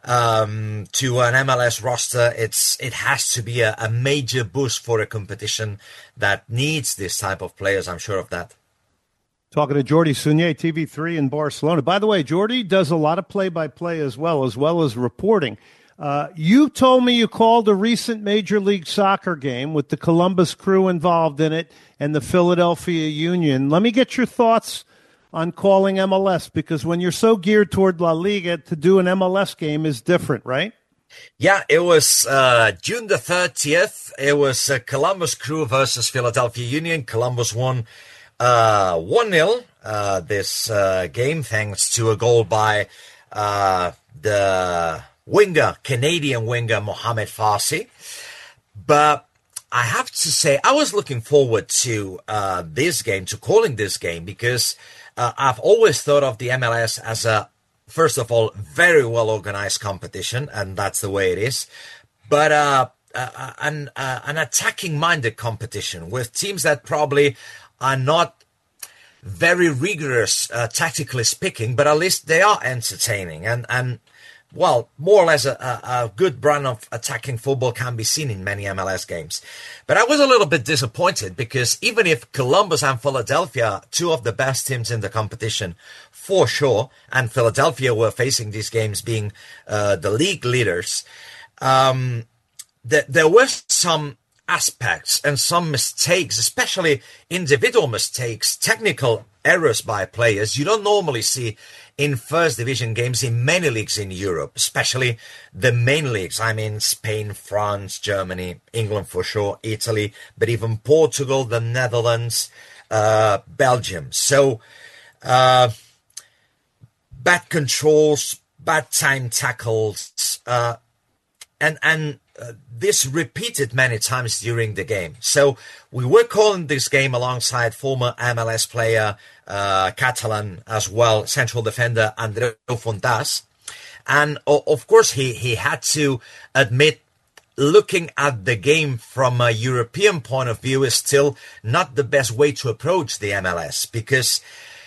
um, to an M L S roster, it's it has to be a, a major boost for a competition that needs this type of players. I'm sure of that. Talking to Jordi Sunyer, T V three in Barcelona. By the way, Jordi does a lot of play-by-play as well, as well as reporting. Uh, you told me you called a recent Major League Soccer game with the Columbus Crew involved in it and the Philadelphia Union. Let me get your thoughts on calling M L S, because when you're so geared toward La Liga, to do an M L S game is different, right? Yeah, it was uh, June the thirtieth. It was uh, Columbus Crew versus Philadelphia Union. Columbus won uh, one nil uh, this uh, game thanks to a goal by uh, the winger, Canadian winger Mohamed Farsi. But I have to say, I was looking forward to uh, this game, to calling this game, because uh, I've always thought of the M L S as a, first of all, very well-organized competition, and that's the way it is. But uh, uh, an, uh, an attacking-minded competition with teams that probably are not very rigorous, uh, tactically speaking, but at least they are entertaining. And, and well, more or less a, a, a good brand of attacking football can be seen in many M L S games. But I was a little bit disappointed because even if Columbus and Philadelphia, two of the best teams in the competition, for sure, and Philadelphia were facing these games being uh, the league leaders, um, th- there were some aspects and some mistakes, especially individual mistakes, technical errors by players you don't normally see in first division games in many leagues in Europe, especially the main leagues. I mean, Spain, France, Germany, England for sure, Italy, but even Portugal, the Netherlands, uh, Belgium. So, uh, bad controls, bad time tackles, uh, and, and, Uh, this repeated many times during the game. So we were calling this game alongside former M L S player, uh, Catalan as well, central defender Andreu Fontas. and of course, he, he had to admit, looking at the game from a European point of view is still not the best way to approach the M L S, because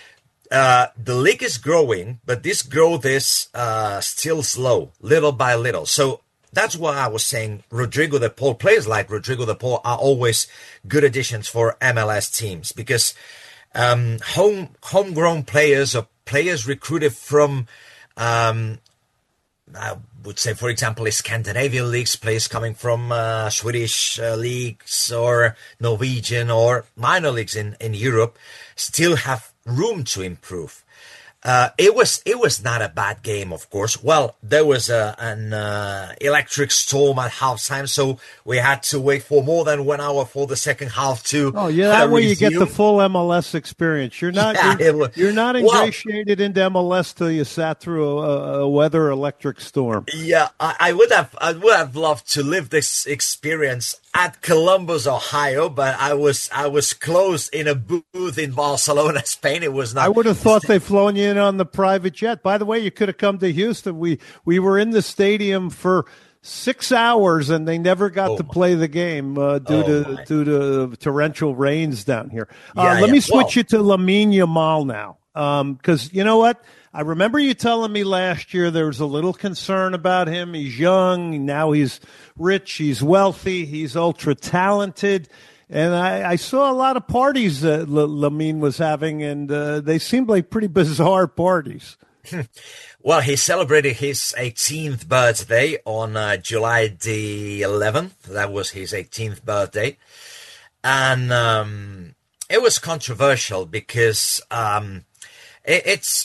uh, the league is growing, but this growth is uh, still slow, little by little. So that's why I was saying Rodrigo de Paul, players like Rodrigo de Paul are always good additions for M L S teams, because um, home homegrown players or players recruited from, um, I would say, for example, Scandinavian leagues, players coming from uh, Swedish uh, leagues or Norwegian or minor leagues in, in Europe, still have room to improve. Uh, it was it was not a bad game, of course. Well, there was a, an uh, electric storm at halftime, so we had to wait for more than one hour for the second half to. Oh yeah, that uh, way resume. you get the full M L S experience. You're not Yeah, you're, was, you're not ingratiated well, into M L S till you sat through a, a weather electric storm. Yeah, I, I would have I would have loved to live this experience at Columbus, Ohio, but I was I was closed in a booth in Barcelona, Spain. It was not. I would have thought they'd flown you in on the private jet. By the way, you could have come to Houston. We we were in the stadium for six hours, and they never got oh to my. play the game uh, due oh to my. due to torrential rains down here. Uh, Yeah, let yeah. me switch Well, you to Lamine Yamal now, because um, you know what? I remember you telling me last year there was a little concern about him. He's young. Now he's rich. He's wealthy. He's ultra talented. And I, I saw a lot of parties that L- Lamine was having, and uh, they seemed like pretty bizarre parties. Well, he celebrated his eighteenth birthday on uh, July the eleventh. That was his eighteenth birthday. And um, it was controversial because um, it, it's...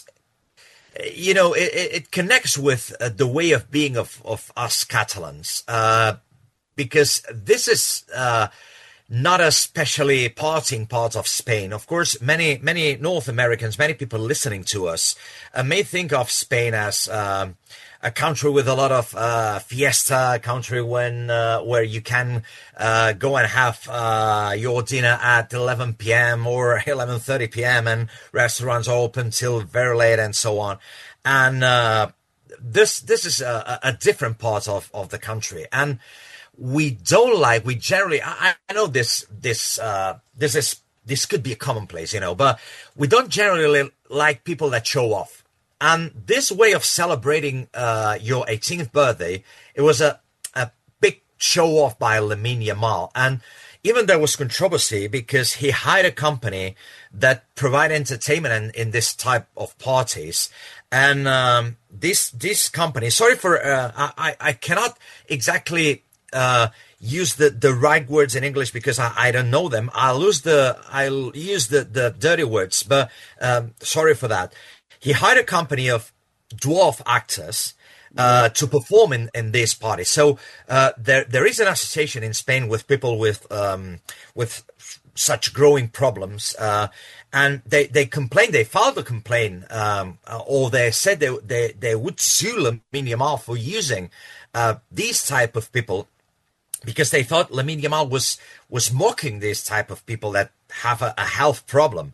You know, it, it connects with uh, the way of being of, of us Catalans, uh, because this is uh, not a specially partying part of Spain. Of course, many many North Americans, many people listening to us uh, may think of Spain as uh, a country with a lot of uh, fiesta, a country when uh, where you can uh, go and have uh, your dinner at eleven p.m. or eleven thirty p.m. and restaurants are open till very late and so on. And uh, this this is a, a different part of, of the country, and we don't like. We generally, I, I know this this uh, this is this could be a commonplace, you know, but we don't generally like people that show off. And this way of celebrating uh, your eighteenth birthday, it was a, a big show off by Lamine Yamal. And even there was controversy because he hired a company that provide entertainment in, in this type of parties. And um, this this company, sorry for, uh, I, I cannot exactly uh, use the, the right words in English because I, I don't know them. I'll use the, I'll use the, the dirty words, but um, sorry for that. He hired a company of dwarf actors uh, to perform in, in this party. So uh, there there is an association in Spain with people with um, with such growing problems, uh, and they, they complained. They filed a complaint, um, or they said they they, they would sue Lamine Yamal for using uh, these type of people because they thought Lamine Yamal was was mocking these type of people that have a, a health problem.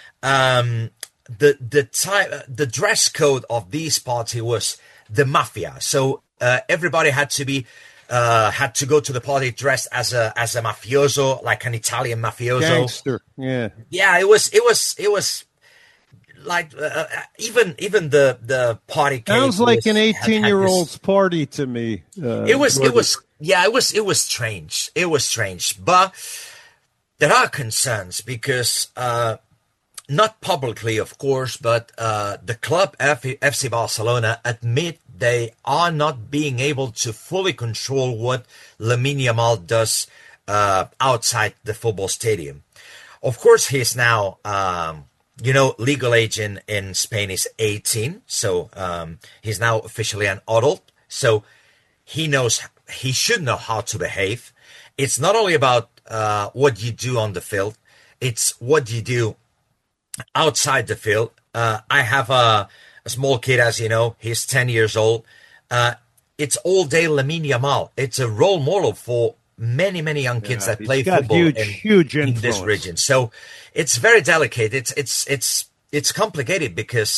Um, The the type the dress code of this party was the mafia, so uh, everybody had to be uh, had to go to the party dressed as a as a mafioso, like an Italian mafioso. Gangster, yeah, yeah. It was it was it was like uh, even even the the party sounds cake like was, an eighteen-year-old's this, party to me. Uh, it was Gordon. it was yeah it was it was strange. It was strange, but there are concerns because. Uh, Not publicly, of course, but uh, the club F C Barcelona admit they are not being able to fully control what Lamine Yamal does uh, outside the football stadium. Of course, he's now, um, you know, legal age in, in Spain is eighteen, so um, he's now officially an adult. So he knows, he should know how to behave. It's not only about uh, what you do on the field, it's what you do outside the field. uh, I have a, a small kid, as you know, he's ten years old. Uh, it's all day Lamine Yamal. It's a role model for many, many young kids yeah, that play got football huge, in, huge in influence. this region. So it's very delicate. It's it's it's it's complicated because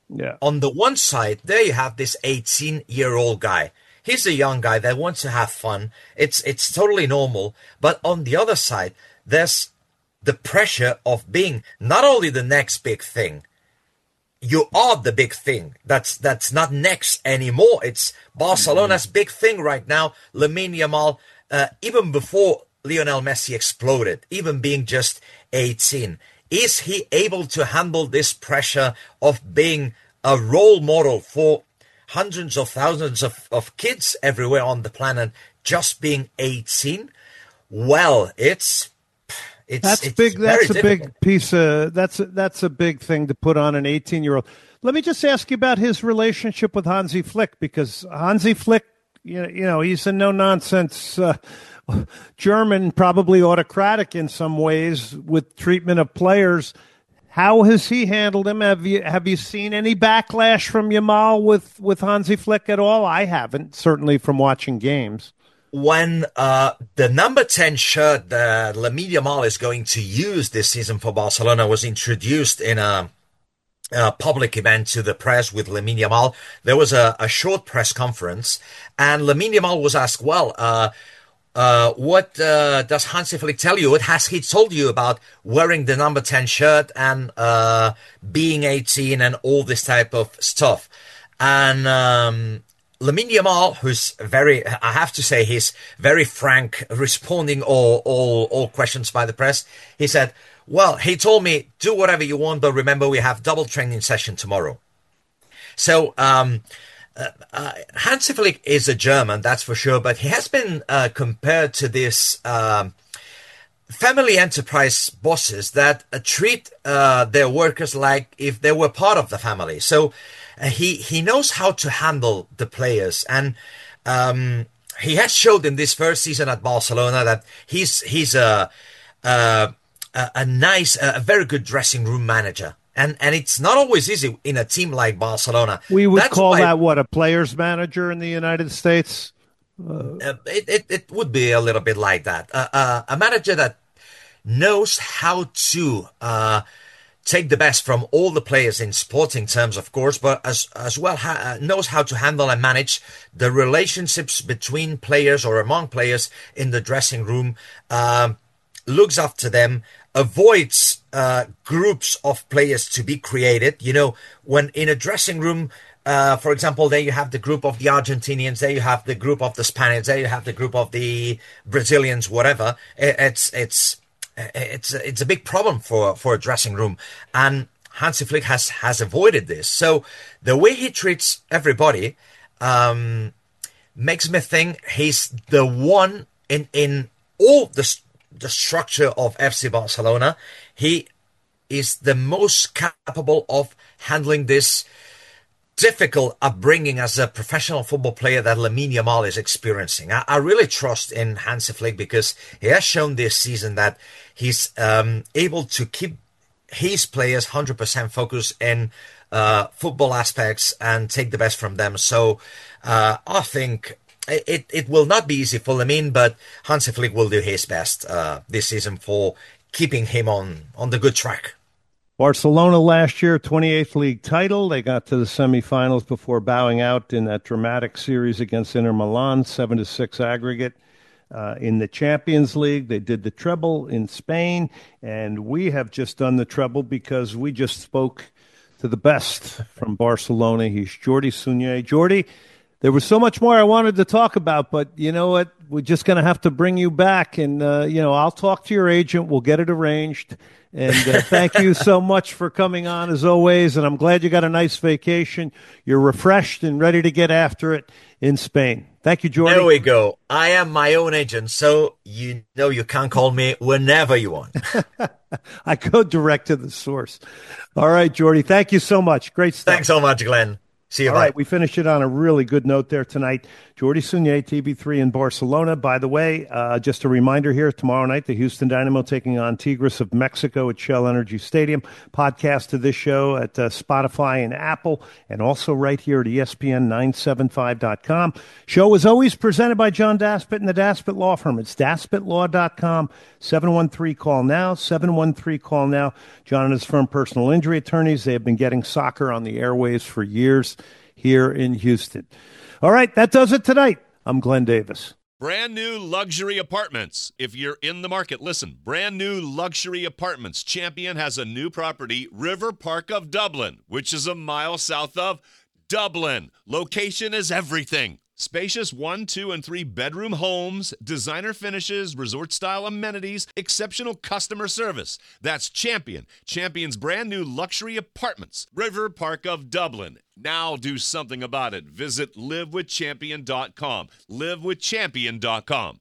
Yeah. On the one side, there you have this eighteen-year-old guy. He's a young guy that wants to have fun. It's it's totally normal. But on the other side, there's the pressure of being not only the next big thing. You are the big thing. That's that's not next anymore. It's Barcelona's mm-hmm. big thing right now. Lamine Yamal, uh, even before Lionel Messi exploded, even being just eighteen, is he able to handle this pressure of being a role model for hundreds of thousands of, of kids everywhere on the planet, just being eighteen? Well, it's it's that's it's big. That's a difficult. big piece of that's a, that's a big thing to put on an eighteen-year-old. Let me just ask you about his relationship with Hansi Flick, because Hansi Flick, you know, you know he's a no-nonsense uh, German, probably autocratic in some ways with treatment of players. How has he handled him? Have you have you seen any backlash from Yamal with, with Hansi Flick at all? I haven't, certainly from watching games. When uh, the number ten shirt that Lamine Yamal is going to use this season for Barcelona was introduced in a, a public event to the press with Lamine Yamal, there was a, a short press conference, and Lamine Yamal was asked, well, uh, uh, what uh, does Hansi Flick tell you? What has he told you about wearing the number ten shirt and uh, being eighteen and all this type of stuff? And um Lamine Yamal, who's very, I have to say, he's very frank, responding all, all, all questions by the press. He said, well, he told me, do whatever you want, but remember, we have double training session tomorrow. So, um, uh, uh, Hansi Flick is a German, that's for sure, but he has been uh, compared to this um, family enterprise bosses that uh, treat uh, their workers like if they were part of the family. So, Uh, he he knows how to handle the players, and um, he has showed in this first season at Barcelona that he's he's a a, a nice, a very good dressing room manager, and and it's not always easy in a team like Barcelona. We would That's call why, that what, a players manager in the United States. Uh, it, it it would be a little bit like that, uh, uh, a manager that knows how to Uh, take the best from all the players in sporting terms, of course, but as as well ha- knows how to handle and manage the relationships between players or among players in the dressing room, um, looks after them, avoids uh, groups of players to be created. You know, when in a dressing room, uh, for example, there you have the group of the Argentinians, there you have the group of the Spaniards, there you have the group of the Brazilians, whatever. It, it's it's It's it's a big problem for, for a dressing room, and Hansi Flick has, has avoided this. So the way he treats everybody um, makes me think he's the one in in all the the structure of F C Barcelona. He is the most capable of handling this difficult upbringing as a professional football player that Lamine Yamal is experiencing. I, I really trust in Hansi Flick because he has shown this season that he's um, able to keep his players one hundred percent focused in uh, football aspects and take the best from them. So uh, I think it, it will not be easy for Lamine, but Hansi Flick will do his best uh, this season for keeping him on, on the good track. Barcelona last year, twenty-eighth league title. They got to the semifinals before bowing out in that dramatic series against Inter Milan, seven to six aggregate. Uh, in the Champions League, they did the treble in Spain, and we have just done the treble because we just spoke to the best from Barcelona. He's Jordi Sunyer. Jordi, there was so much more I wanted to talk about, but you know what? We're just going to have to bring you back, and uh, you know, I'll talk to your agent. We'll get it arranged. And uh, thank you so much for coming on, as always. And I'm glad you got a nice vacation. You're refreshed and ready to get after it in Spain. Thank you, Jordi. There we go. I am my own agent, so you know you can call me whenever you want. I go direct to the source. All right, Jordi. Thank you so much. Great stuff. Thanks so much, Glenn. See you. All Bye. right, we finished it on a really good note there tonight. Jordi Suñé, T V three in Barcelona. By the way, uh, just a reminder here, tomorrow night, the Houston Dynamo taking on Tigres of Mexico at Shell Energy Stadium. Podcast of this show at uh, Spotify and Apple, and also right here at E S P N nine seventy-five dot com. Show is always presented by John Daspit and the Daspit Law Firm. It's daspit law dot com. seven one three call now, seven one three call now. John and his firm, personal injury attorneys. They have been getting soccer on the airwaves for years here in Houston. All right, that does it tonight. I'm Glenn Davis. Brand new luxury apartments. If you're in the market, listen. Brand new luxury apartments. Champion has a new property, River Park of Dublin, which is a mile south of Dublin. Location is everything. Spacious one, two, and three bedroom homes, designer finishes, resort-style amenities, exceptional customer service. That's Champion. Champion's brand new luxury apartments. River Park of Dublin. Now do something about it. Visit live with champion dot com. live with champion dot com.